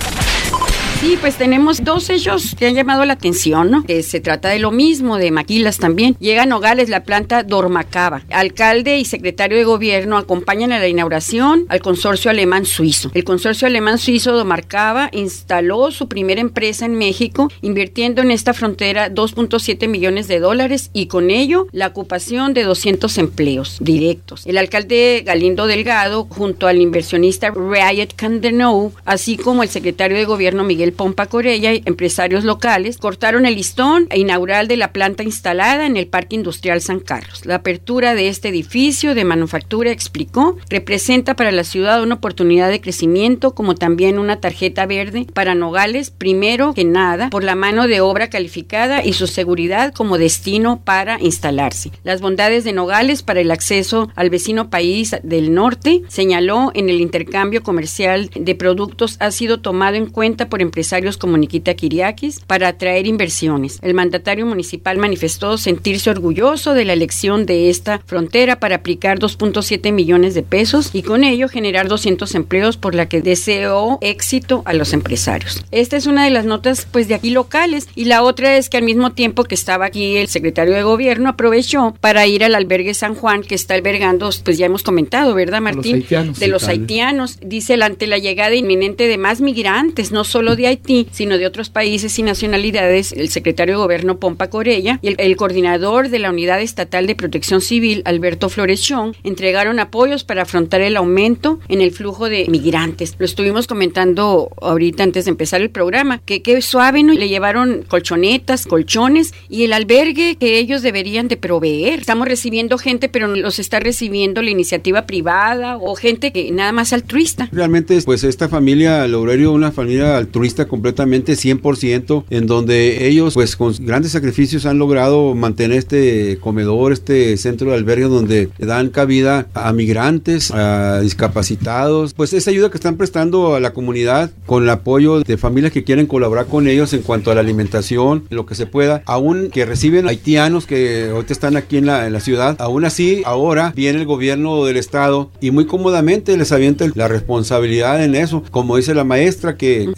Sí, pues tenemos 2 hechos que han llamado la atención, ¿no? Que se trata de lo mismo, de maquilas también. Llega a Nogales la planta Dormacaba. Alcalde y secretario de gobierno acompañan a la inauguración al consorcio alemán suizo. El consorcio alemán suizo Dormacaba instaló su primera empresa en México, invirtiendo en esta frontera $2.7 millones y con ello la ocupación de 200 empleos directos. El alcalde Galindo Delgado, junto al inversionista Riot Candenou, así como el secretario de gobierno Miguel Pompa Corella y empresarios locales, cortaron el listón inaugural de la planta instalada en el Parque Industrial San Carlos. La apertura de este edificio de manufactura, explicó, representa para la ciudad una oportunidad de crecimiento, como también una tarjeta verde para Nogales, primero que nada, por la mano de obra calificada y su seguridad como destino para instalarse. Las bondades de Nogales para el acceso al vecino país del norte, señaló, en el intercambio comercial de productos ha sido tomado en cuenta por empresarios como Nikita Kiriakis para atraer inversiones. El mandatario municipal manifestó sentirse orgulloso de la elección de esta frontera para aplicar $2.7 millones y con ello generar 200 empleos, por la que deseó éxito a los empresarios. Esta es una de las notas pues de aquí locales, y la otra es que al mismo tiempo que estaba aquí el secretario de gobierno aprovechó para ir al albergue San Juan, que está albergando, pues ya hemos comentado, ¿verdad, Martín? De los haitianos. Dice, ante la llegada inminente de más migrantes, no solo de Haití, sino de otros países y nacionalidades, el secretario de gobierno Pompa Corella y el coordinador de la Unidad Estatal de Protección Civil, Alberto Florechón, entregaron apoyos para afrontar el aumento en el flujo de migrantes. Lo estuvimos comentando ahorita antes de empezar el programa, que qué suave, ¿no? Le llevaron colchonetas, colchones y el albergue que ellos deberían de proveer. Estamos recibiendo gente, pero los está recibiendo la iniciativa privada o gente que nada más altruista. Realmente, pues esta familia Loureiro, una familia altruista completamente 100%, en donde ellos pues con grandes sacrificios han logrado mantener este comedor, este centro de albergue donde dan cabida a migrantes, a discapacitados, pues esa ayuda que están prestando a la comunidad con el apoyo de familias que quieren colaborar con ellos en cuanto a la alimentación, lo que se pueda, aún que reciben haitianos que ahorita están aquí en la ciudad, aún así ahora viene el gobierno del estado y muy cómodamente les avienta la responsabilidad en eso, como dice la maestra, que en todo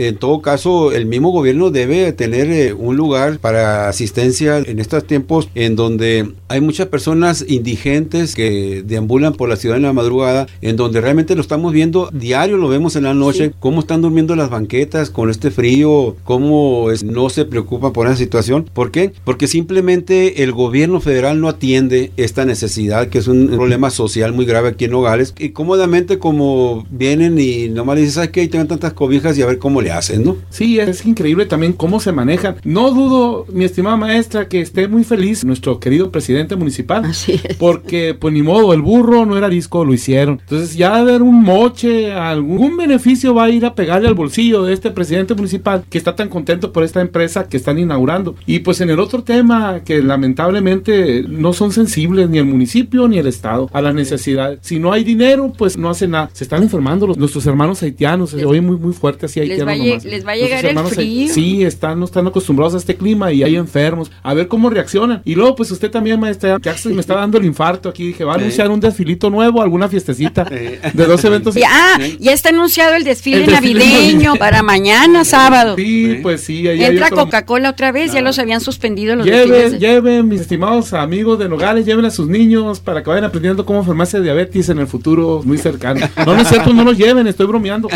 caso, el mismo gobierno debe tener un lugar para asistencia en estos tiempos en donde hay muchas personas indigentes que deambulan por la ciudad en la madrugada, en donde realmente lo estamos viendo diario, lo vemos en la noche, cómo están durmiendo las banquetas con este frío, cómo no se preocupan por esa situación. ¿Por qué? Porque simplemente el gobierno federal no atiende esta necesidad, que es un problema social muy grave aquí en Nogales, y cómodamente como vienen y nomás le dices, ¿sabes qué? Tengan tantas cobijas y a ver cómo le hacen, ¿no? Sí, es increíble también cómo se manejan. No dudo, mi estimada maestra, que esté muy feliz nuestro querido presidente municipal. Así es. Porque, pues ni modo, el burro no era arisco, lo hicieron. Entonces ya haber un moche, algún beneficio va a ir a pegarle al bolsillo de este presidente municipal que está tan contento por esta empresa que están inaugurando. Y pues en el otro tema, que lamentablemente no son sensibles ni el municipio ni el estado a las necesidades. Si no hay dinero, pues no hacen nada. Se están enfermando nuestros hermanos haitianos, se oye muy fuerte así haitianos nomás. Les va a llegar el frío. Sí, no están acostumbrados a este clima y hay enfermos. A ver cómo reaccionan. Y luego, pues usted también, maestra, ya me está dando el infarto aquí. Dije, va a anunciar un desfilito nuevo, alguna fiestecita de 2 eventos. Ya está anunciado el desfile navideño para mañana, sábado. Sí, pues sí. Entra Coca-Cola otra vez, ya los habían suspendido los desfiles. Lleven, mis estimados amigos de Nogales, lleven a sus niños para que vayan aprendiendo cómo enfermarse de diabetes en el futuro muy cercano. No es cierto, no los lleven, estoy bromeando.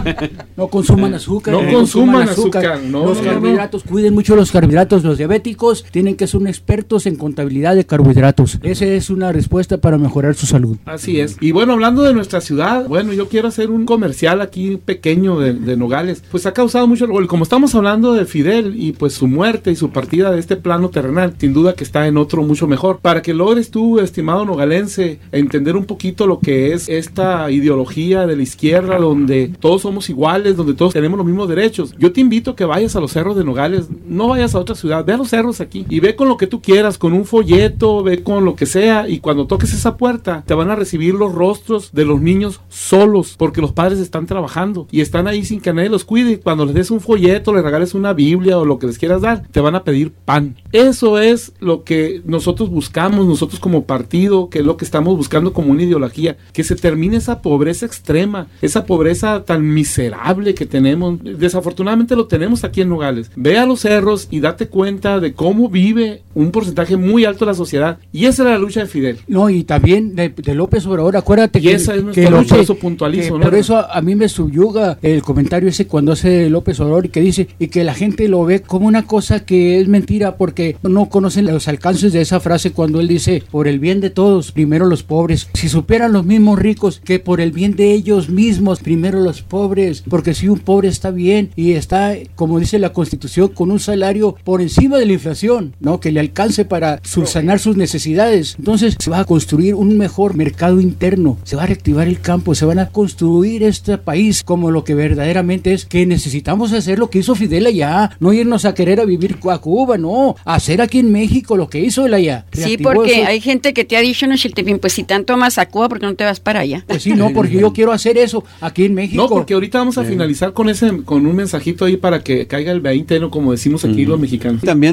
No consuman azúcar. No consuman azúcar. Los carbohidratos, cuiden mucho los carbohidratos. Los diabéticos tienen que ser expertos en contabilidad de carbohidratos. Esa es una respuesta para mejorar su salud. Así es. Y bueno, hablando de nuestra ciudad, bueno, yo quiero hacer un comercial aquí pequeño de Nogales. Pues ha causado mucho orgullo. Como estamos hablando de Fidel y pues su muerte y su partida de este plano terrenal, sin duda que está en otro mucho mejor. Para que logres tú, estimado nogalense, entender un poquito lo que es esta ideología de la izquierda, donde todos somos iguales, donde todos tenemos los mismos derechos. Yo te invito a que vayas a los cerros de Nogales, no vayas a otra ciudad, ve a los cerros aquí y ve con lo que tú quieras, con un folleto, ve con lo que sea, y cuando toques esa puerta te van a recibir los rostros de los niños solos, porque los padres están trabajando y están ahí sin que nadie los cuide. Cuando les des un folleto, les regales una Biblia o lo que les quieras dar, te van a pedir pan. Eso es lo que nosotros buscamos, nosotros como partido, que es lo que estamos buscando como una ideología, que se termine esa pobreza extrema, esa pobreza tan miserable que tenemos. Desafortunadamente lo tenemos aquí en Nogales. Ve a los cerros y date cuenta de cómo vive un porcentaje muy alto de la sociedad, y esa era la lucha de Fidel. No, y también de López Obrador, acuérdate y esa es nuestra lucha, eso puntualizo, ¿no? Por eso a mí me subyuga el comentario ese cuando hace López Obrador y que dice, y que la gente lo ve como una cosa que es mentira, porque no conocen los alcances de esa frase cuando él dice, por el bien de todos, primero los pobres. Si supieran los mismos ricos que por el bien de ellos mismos, primero los pobres, porque si un pobre está bien y está, como dice la Constitución, con un salario por encima de la inflación, ¿no? Que le alcance para subsanar sus necesidades, entonces se va a construir un mejor mercado interno, se va a reactivar el campo, se van a construir este país como lo que verdaderamente es, que necesitamos hacer lo que hizo Fidel allá, no irnos a querer a vivir a Cuba, no, hacer aquí en México lo que hizo él allá. Sí, porque hay gente que te ha dicho, no, Chiltepín, pues si tanto amas a Cuba, ¿por qué no te vas para allá? Pues sí, no, porque yo quiero hacer eso aquí en México. No, porque ahorita vamos a finalizar con un mensajito ahí para que caiga el 20, ¿no? Como decimos aquí los mexicanos. También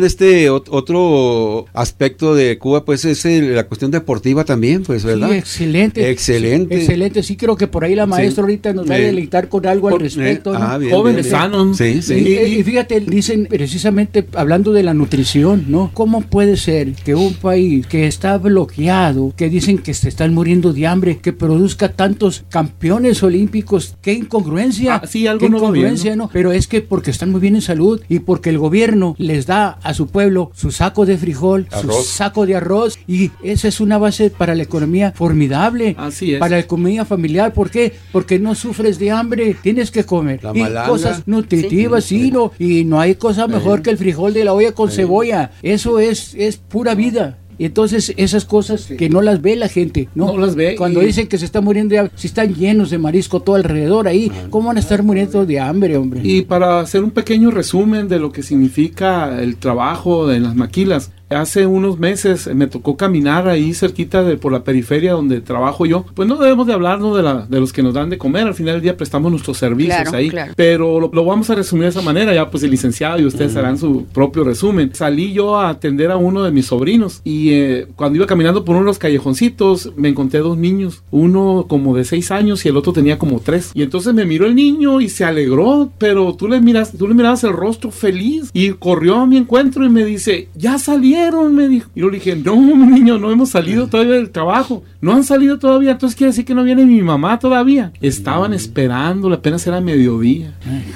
otro aspecto de Cuba, pues es la cuestión deportiva también, pues, ¿verdad? Sí, excelente, sí, creo que por ahí la maestra ahorita nos va a deleitar con algo al respecto, ¿no? Bien, jóvenes sanos. Sí. Y fíjate, dicen precisamente hablando de la nutrición, ¿no? ¿Cómo puede ser que un país que está bloqueado, que dicen que se están muriendo de hambre, que produzca tantos campeones olímpicos? ¡Qué incongruencia! Sí, algo no va bien, ¿no? Pero es que porque están muy bien en salud y porque el gobierno les da a su pueblo su saco de frijol, su saco de arroz, y esa es una base para la economía formidable. Así es. Para la economía familiar. ¿Por qué? Porque no sufres de hambre, tienes que comer. La y malanga. Cosas nutritivas, no, y no hay cosa mejor que el frijol de la olla con cebolla. Eso es pura vida. Y entonces esas cosas que no las ve la gente, ¿no? No las ve. Cuando dicen que se está muriendo de hambre, si están llenos de marisco todo alrededor ahí, ¿cómo van a estar muriendo de hambre, hombre? Y para hacer un pequeño resumen de lo que significa el trabajo en las maquilas, Hace unos meses me tocó caminar ahí cerquita por la periferia donde trabajo yo. Pues no debemos de hablarnos de los que nos dan de comer, al final del día prestamos nuestros servicios ahí. Claro. Pero lo vamos a resumir de esa manera, ya pues el licenciado y ustedes harán su propio resumen. Salí yo a atender a uno de mis sobrinos y cuando iba caminando por uno de los callejoncitos me encontré 2 niños, uno como de 6 años y el otro tenía como 3. Y entonces me miró el niño y se alegró, pero tú le mirabas el rostro feliz y corrió a mi encuentro y me dice, ya salieron, me dijo. Y yo le dije, no, mi niño, no hemos salido todavía del trabajo, no han salido todavía, entonces quiere decir que no viene mi mamá todavía. Estaban esperando, apenas era mediodía.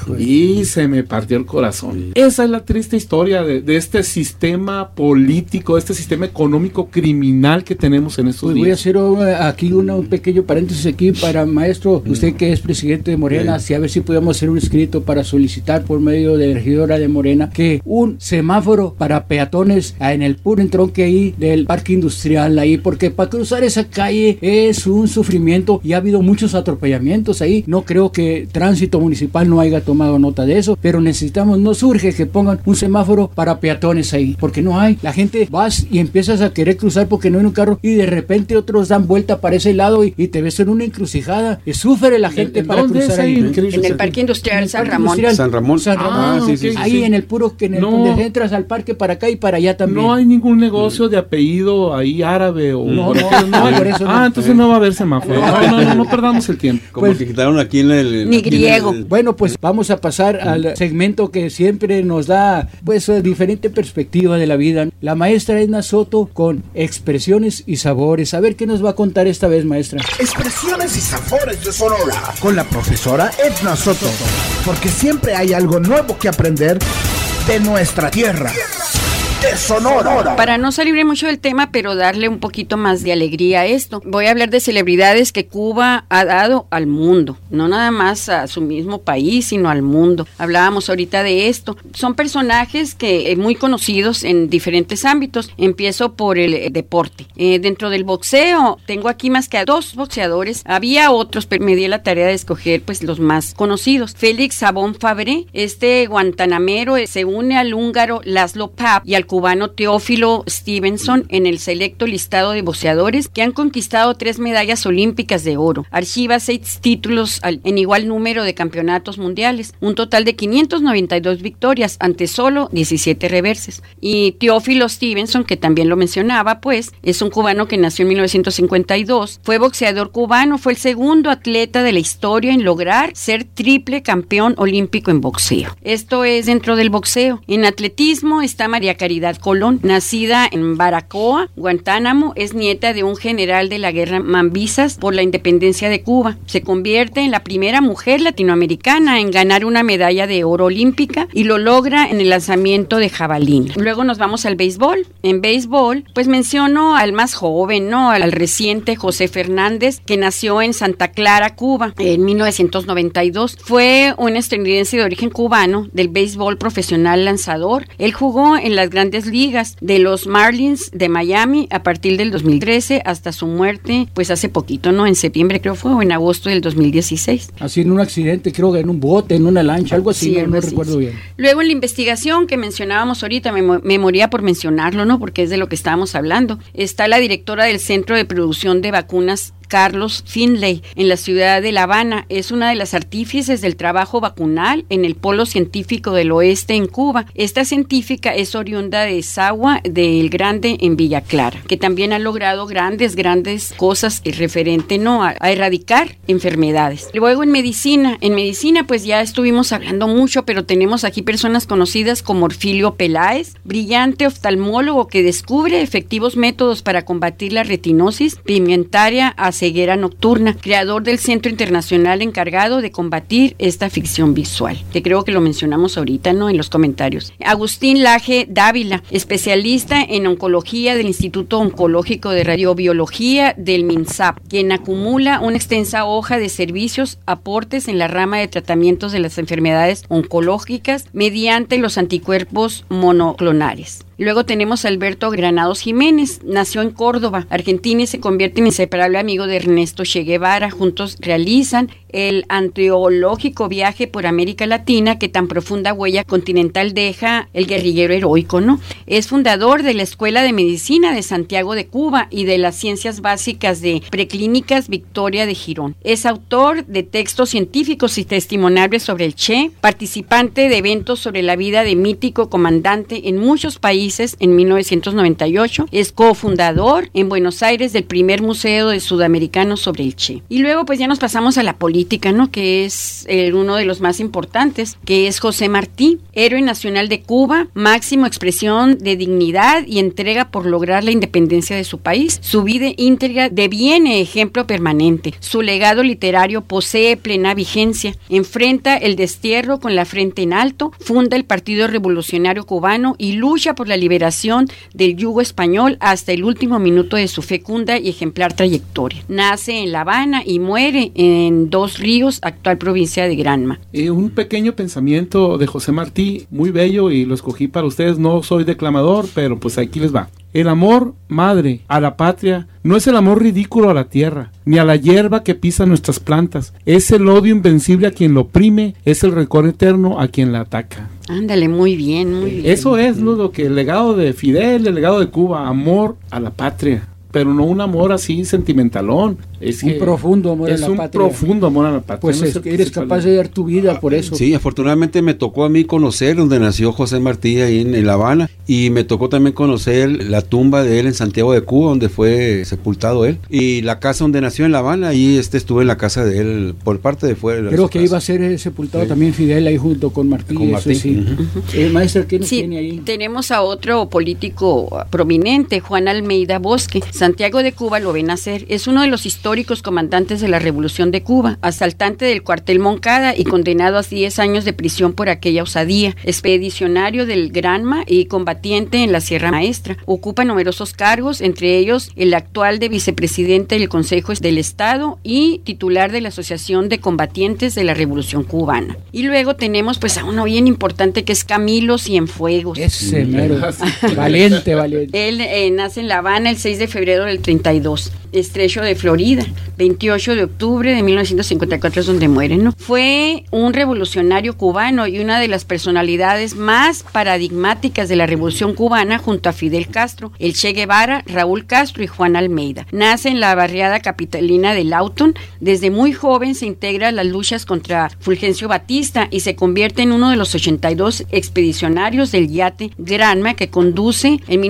Y se me partió el corazón. Esa es la triste historia de este sistema político, de este sistema económico criminal que tenemos en estos días. Voy a hacer aquí un pequeño paréntesis aquí para maestro, usted que es presidente de Morena, si a ver si podemos hacer un escrito para solicitar por medio de la regidora de Morena que un semáforo para peatones en el puro entronque ahí del parque industrial ahí, porque para cruzar esa calle es un sufrimiento y ha habido muchos atropellamientos ahí. No creo que Tránsito Municipal no haya tomado nota de eso, pero nos urge que pongan un semáforo para peatones ahí, porque no hay. La gente vas y empiezas a querer cruzar porque no hay un carro y de repente otros dan vuelta para ese lado y te ves en una encrucijada y sufre la gente para cruzar ahí. En el parque industrial San Ramón. San Ramón. Sí, ahí en el puro que donde entras al parque para acá y para allá también. No hay ningún negocio de apellido ahí árabe o no, por eso no. Entonces no va a haber semáforo. No perdamos el tiempo. Como pues, que quitaron aquí en el ni griego. Bueno, pues vamos a pasar al segmento que siempre nos da pues diferente perspectiva de la vida. La maestra Edna Soto con expresiones y sabores. A ver qué nos va a contar esta vez, maestra. Expresiones y sabores de Sonora con la profesora Edna Soto, porque siempre hay algo nuevo que aprender de nuestra tierra. De Sonora. Para no salir mucho del tema, pero darle un poquito más de alegría a esto, voy a hablar de celebridades que Cuba ha dado al mundo, no nada más a su mismo país, sino al mundo. Hablábamos ahorita de esto. Son personajes que muy conocidos en diferentes ámbitos. Empiezo por el deporte. Dentro del boxeo, tengo aquí más que a 2 boxeadores. Había otros, pero me di la tarea de escoger pues los más conocidos. Félix Sabón Fabré, guantanamero, se une al húngaro Laszlo Papp y al cubano Teófilo Stevenson en el selecto listado de boxeadores que han conquistado 3 medallas olímpicas de oro. Archiva 6 títulos en igual número de campeonatos mundiales, un total de 592 victorias ante solo 17 reverses. Y Teófilo Stevenson, que también lo mencionaba, pues es un cubano que nació en 1952, fue boxeador cubano, fue el segundo atleta de la historia en lograr ser triple campeón olímpico en boxeo. Esto es dentro del boxeo. En atletismo está María Caridad Colón, nacida en Baracoa, Guantánamo, es nieta de un general de la guerra Mambisas por la independencia de Cuba. Se convierte en la primera mujer latinoamericana en ganar una medalla de oro olímpica y lo logra en el lanzamiento de jabalina. Luego nos vamos al béisbol. En béisbol, pues menciono al más joven, ¿no? Al reciente José Fernández, que nació en Santa Clara, Cuba, en 1992. Fue un estadounidense de origen cubano del béisbol profesional lanzador. Él jugó en las grandes ligas de los Marlins de Miami a partir del 2013 hasta su muerte, pues hace poquito, ¿no? En septiembre creo fue, o en agosto del 2016. Así en un accidente, creo que en un bote, en una lancha, algo así, sí, no recuerdo bien. Luego en la investigación que mencionábamos ahorita, me moría por mencionarlo, ¿no? Porque es de lo que estábamos hablando. Está la directora del Centro de Producción de Vacunas Carlos Finlay, en la ciudad de La Habana. Es una de las artífices del trabajo vacunal en el Polo Científico del Oeste en Cuba. Esta científica es oriunda de Sagua del Grande en Villa Clara, que también ha logrado grandes cosas referente, ¿no? a erradicar enfermedades. Luego en medicina pues ya estuvimos hablando mucho, pero tenemos aquí personas conocidas como Orfilio Peláez, brillante oftalmólogo que descubre efectivos métodos para combatir la retinosis pigmentaria a ceguera nocturna, creador del Centro Internacional encargado de combatir esta afección visual, que creo que lo mencionamos ahorita, ¿no? En los comentarios. Agustín Laje Dávila, especialista en oncología del Instituto Oncológico de Radiobiología del MINSAP, quien acumula una extensa hoja de servicios, aportes en la rama de tratamientos de las enfermedades oncológicas mediante los anticuerpos monoclonales. Luego tenemos a Alberto Granados Jiménez, nació en Córdoba, Argentina, y se convierte en inseparable amigo de Ernesto Che Guevara. Juntos realizan el antropológico viaje por América Latina que tan profunda huella continental deja el guerrillero heroico, ¿no? Es fundador de la Escuela de Medicina de Santiago de Cuba y de las Ciencias Básicas de Preclínicas Victoria de Girón. Es autor de textos científicos y testimoniales sobre el Che, participante de eventos sobre la vida de mítico comandante en muchos países en 1998. Es cofundador en Buenos Aires del primer museo de sudamericanos sobre el Che. Y luego pues ya nos pasamos a la política, ¿no? Que es uno de los más importantes, que es José Martí, héroe nacional de Cuba, máxima expresión de dignidad y entrega por lograr la independencia de su país. Su vida íntegra deviene ejemplo permanente. Su legado literario posee plena vigencia. Enfrenta el destierro con la frente en alto, funda el Partido Revolucionario Cubano y lucha por la liberación del yugo español hasta el último minuto de su fecunda y ejemplar trayectoria. Nace en La Habana y muere en Dos Ríos, actual provincia de Granma. Un pequeño pensamiento de José Martí, muy bello, y lo escogí para ustedes. No soy declamador, pero pues aquí les va. El amor, madre, a la patria, no es el amor ridículo a la tierra, ni a la hierba que pisa nuestras plantas. Es el odio invencible a quien lo oprime, es el rencor eterno a quien la ataca. Ándale, muy bien, muy bien. Eso es lo que el legado de Fidel, el legado de Cuba, amor a la patria. Pero no un amor así sentimentalón. Es un profundo amor a la patria. Es un profundo amor a la patria. Pues es que eres capaz de dar tu vida por eso. Sí, afortunadamente me tocó a mí conocer donde nació José Martí, ahí en La Habana, y me tocó también conocer la tumba de él en Santiago de Cuba, donde fue sepultado él, y la casa donde nació en La Habana, y estuve en la casa de él por parte de fuera. Creo que iba a ser sepultado también Fidel ahí junto con Martí. Con Martí. Sí. Maestra, ¿qué nos tiene ahí? Tenemos a otro político prominente, Juan Almeida Bosque. Santiago de Cuba lo ve nacer. Es uno de los históricos comandantes de la Revolución de Cuba, asaltante del cuartel Moncada y condenado a 10 años de prisión por aquella osadía, expedicionario del Granma y combatiente en la Sierra Maestra. Ocupa numerosos cargos, entre ellos el actual de vicepresidente del Consejo del Estado y titular de la Asociación de Combatientes de la Revolución Cubana. Y luego tenemos pues a uno bien importante que es Camilo Cienfuegos. Ese mero. Valiente. Él nace en La Habana el 6 de febrero del 32, Estrecho de Florida. 28 de octubre de 1954 es donde muere, ¿no? Fue un revolucionario cubano y una de las personalidades más paradigmáticas de la Revolución Cubana junto a Fidel Castro, el Che Guevara, Raúl Castro y Juan Almeida. Nace en la barriada capitalina de Lawton. Desde muy joven se integra a las luchas contra Fulgencio Batista y se convierte en uno de los 82 expedicionarios del yate Granma que conduce en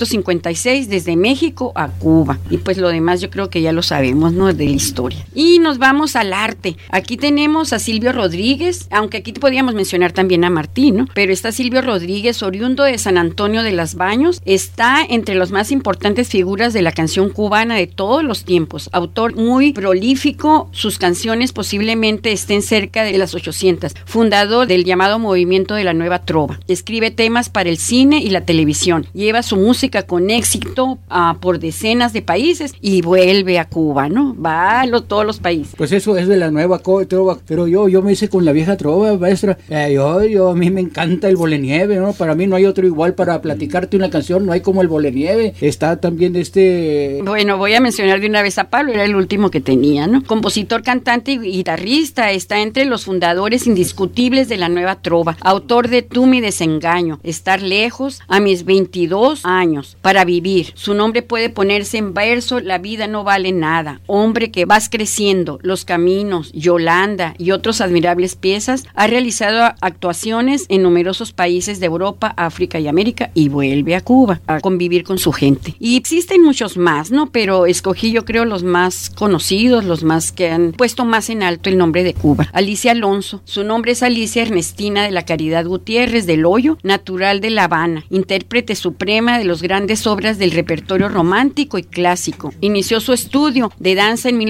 1956 desde México a Cuba. Y pues lo demás yo creo que ya lo sabemos, ¿no? De la historia. Y nos vamos al arte. Aquí tenemos a Silvio Rodríguez, aunque aquí podríamos mencionar también a Martín, ¿no? Pero está Silvio Rodríguez, oriundo de San Antonio de las Baños, está entre las más importantes figuras de la canción cubana de todos los tiempos, autor muy prolífico, sus canciones posiblemente estén cerca de las 800, fundador del llamado movimiento de la Nueva Trova, escribe temas para el cine y la televisión, lleva su música con éxito por decenas de países y vuelve a Cuba, ¿no? Va a todos los países. Pues eso es de la nueva trova, pero yo me hice con la vieja trova, maestra. Yo a mí me encanta el Bolenieve, ¿no? Para mí no hay otro igual para platicarte una canción, no hay como el Bolenieve. Está también Bueno, voy a mencionar de una vez a Pablo, era el último que tenía, ¿no? Compositor, cantante y guitarrista, está entre los fundadores indiscutibles de la nueva trova, autor de Tú mi desengaño, Estar lejos, A mis 22 años, Para vivir. Su nombre puede ponerse en verso, La vida no vale nada, Hombre que vas creciendo, Los caminos, Yolanda y otros admirables piezas. Ha realizado actuaciones en numerosos países de Europa, África y América y vuelve a Cuba a convivir con su gente. Y existen muchos más, ¿no? Pero escogí yo creo los más conocidos, los más que han puesto más en alto el nombre de Cuba. Alicia Alonso, su nombre es Alicia Ernestina de la Caridad Gutiérrez del Hoyo, natural de La Habana, intérprete suprema de las grandes obras del repertorio romántico y clásico. Inició su estudio de danza en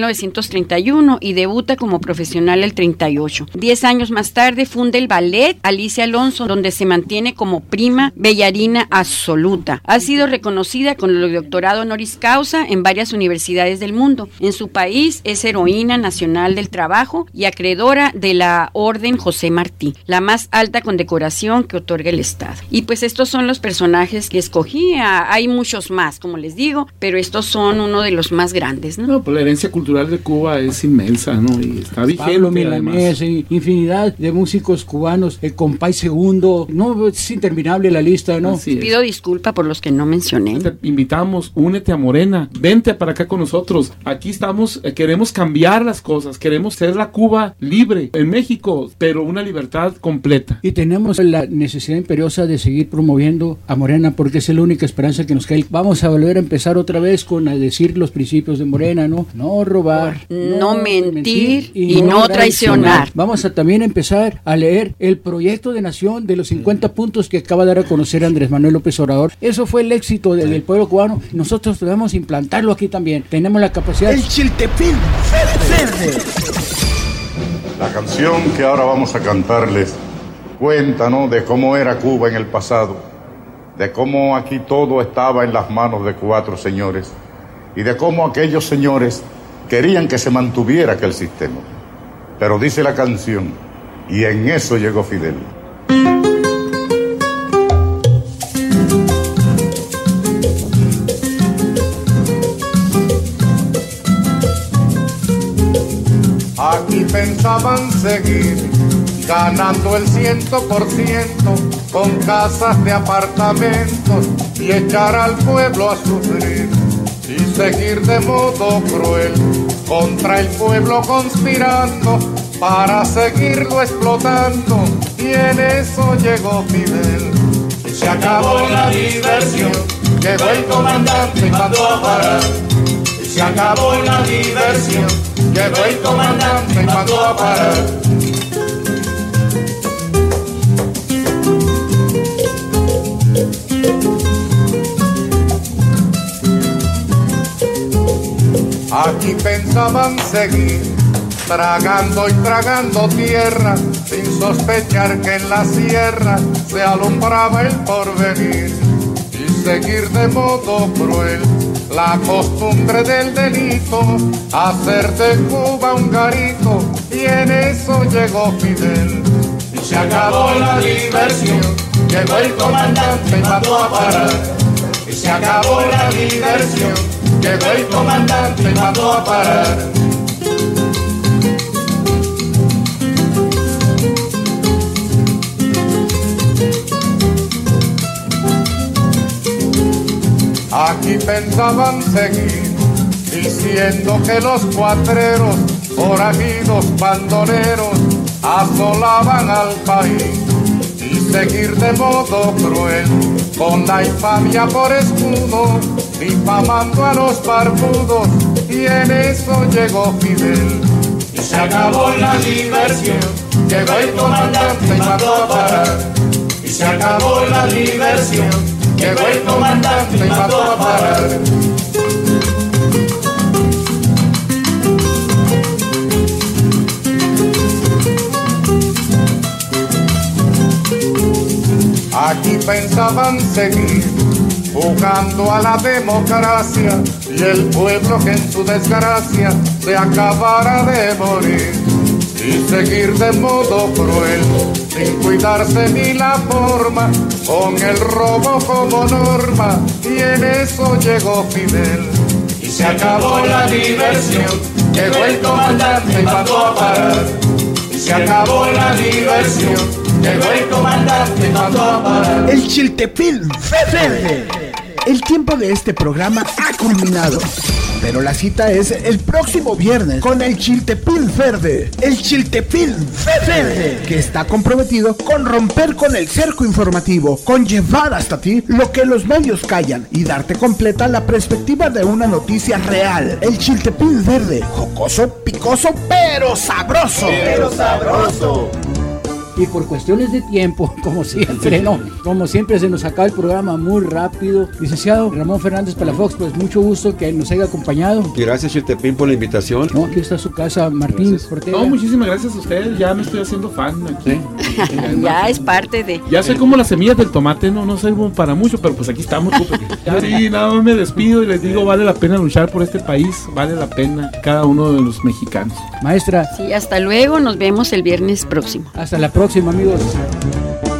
1931 y debuta como profesional el 38. 10 años más tarde funda el ballet Alicia Alonso, donde se mantiene como prima, bella bailarina absoluta. Ha sido reconocida con el doctorado honoris causa en varias universidades del mundo. En su país es heroína nacional del trabajo y acreedora de la Orden José Martí, la más alta condecoración que otorga el Estado. Y pues estos son los personajes que escogí. Hay muchos más, como les digo, pero estos son uno de los más grandes, ¿no? No, pues la herencia cultural de Cuba es inmensa, ¿no? Y está vigente. Pablo Milanés, infinidad de músicos cubanos, el Compay Segundo, no, es interminable la lista, ¿no? Pido disculpa por los que no mencioné. Te invitamos, únete a Morena, vente para acá con nosotros. Aquí estamos, queremos cambiar las cosas, queremos ser la Cuba libre en México, pero una libertad completa. Y tenemos la necesidad imperiosa de seguir promoviendo a Morena porque es la única esperanza que nos queda. Vamos a volver a empezar otra vez con a decir los principios de Morena, ¿no? No robar, no mentir y no traicionar. Vamos a también empezar a leer el proyecto de nación de los 50 puntos que acaba de dar a conocer Andrés Manuel López Obrador. Eso fue el éxito del pueblo cubano. Nosotros debemos implantarlo aquí también. Tenemos la capacidad. El Chiltepín Verde. La canción que ahora vamos a cantarles cuenta, ¿no?, de cómo era Cuba en el pasado, de cómo aquí todo estaba en las manos de 4 señores y de cómo aquellos señores querían que se mantuviera aquel sistema. Pero dice la canción, y en eso llegó Fidel. Aquí pensaban seguir ganando el 100% con casas de apartamentos y echar al pueblo a sufrir y seguir de modo cruel contra el pueblo conspirando para seguirlo explotando, y en eso llegó Fidel y se acabó la diversión, llegó el comandante y mandó a parar, y se acabó la diversión, llegó el comandante y mandó a parar. Aquí pensaban seguir tragando y tragando tierra sin sospechar que en la sierra se alumbraba el porvenir y seguir de modo cruel la costumbre del delito, hacer de Cuba un garito, y en eso llegó Fidel y se acabó la diversión, llegó el comandante y mandó a parar, y se acabó la diversión, llegó el comandante y mandó a parar. Aquí pensaban seguir diciendo que los cuatreros, forajidos, bandoleros, asolaban al país y seguir de modo cruel con la infamia por escudo, difamando a los barbudos, y en eso llegó Fidel y se acabó la diversión, llegó el comandante y mandó a parar, y se acabó la diversión, llegó el comandante y mandó a parar. Aquí pensaban seguir jugando a la democracia y el pueblo que en su desgracia se acabara de morir y seguir de modo cruel sin cuidarse ni la forma, con el robo como norma, y en eso llegó Fidel y se acabó la diversión, llegó el comandante y mandó a parar, y se acabó la diversión, llegó el comandante y mandó a parar. El Chiltepín Verde. El tiempo de este programa ha culminado, pero la cita es el próximo viernes con el Chiltepín Verde. El Chiltepín Verde, que está comprometido con romper con el cerco informativo, con llevar hasta ti lo que los medios callan y darte completa la perspectiva de una noticia real. El Chiltepín Verde, jocoso, picoso, pero sabroso. Pero sabroso. Y por cuestiones de tiempo, como siempre se nos acaba el programa muy rápido. Licenciado Ramón Fernández Palafox, pues mucho gusto que nos haya acompañado. Y gracias, Chiltepín, por la invitación. No, aquí está su casa, Martín Ortega. No, muchísimas gracias a ustedes, ya me estoy haciendo fan aquí. Ya es parte de... Ya soy como las semillas del tomate, no sirvo para mucho, pero pues aquí estamos. Sí, nada más me despido y les digo, vale la pena luchar por este país, vale la pena cada uno de los mexicanos. Maestra. Sí, hasta luego, nos vemos el viernes próximo. Hasta la próxima, amigos.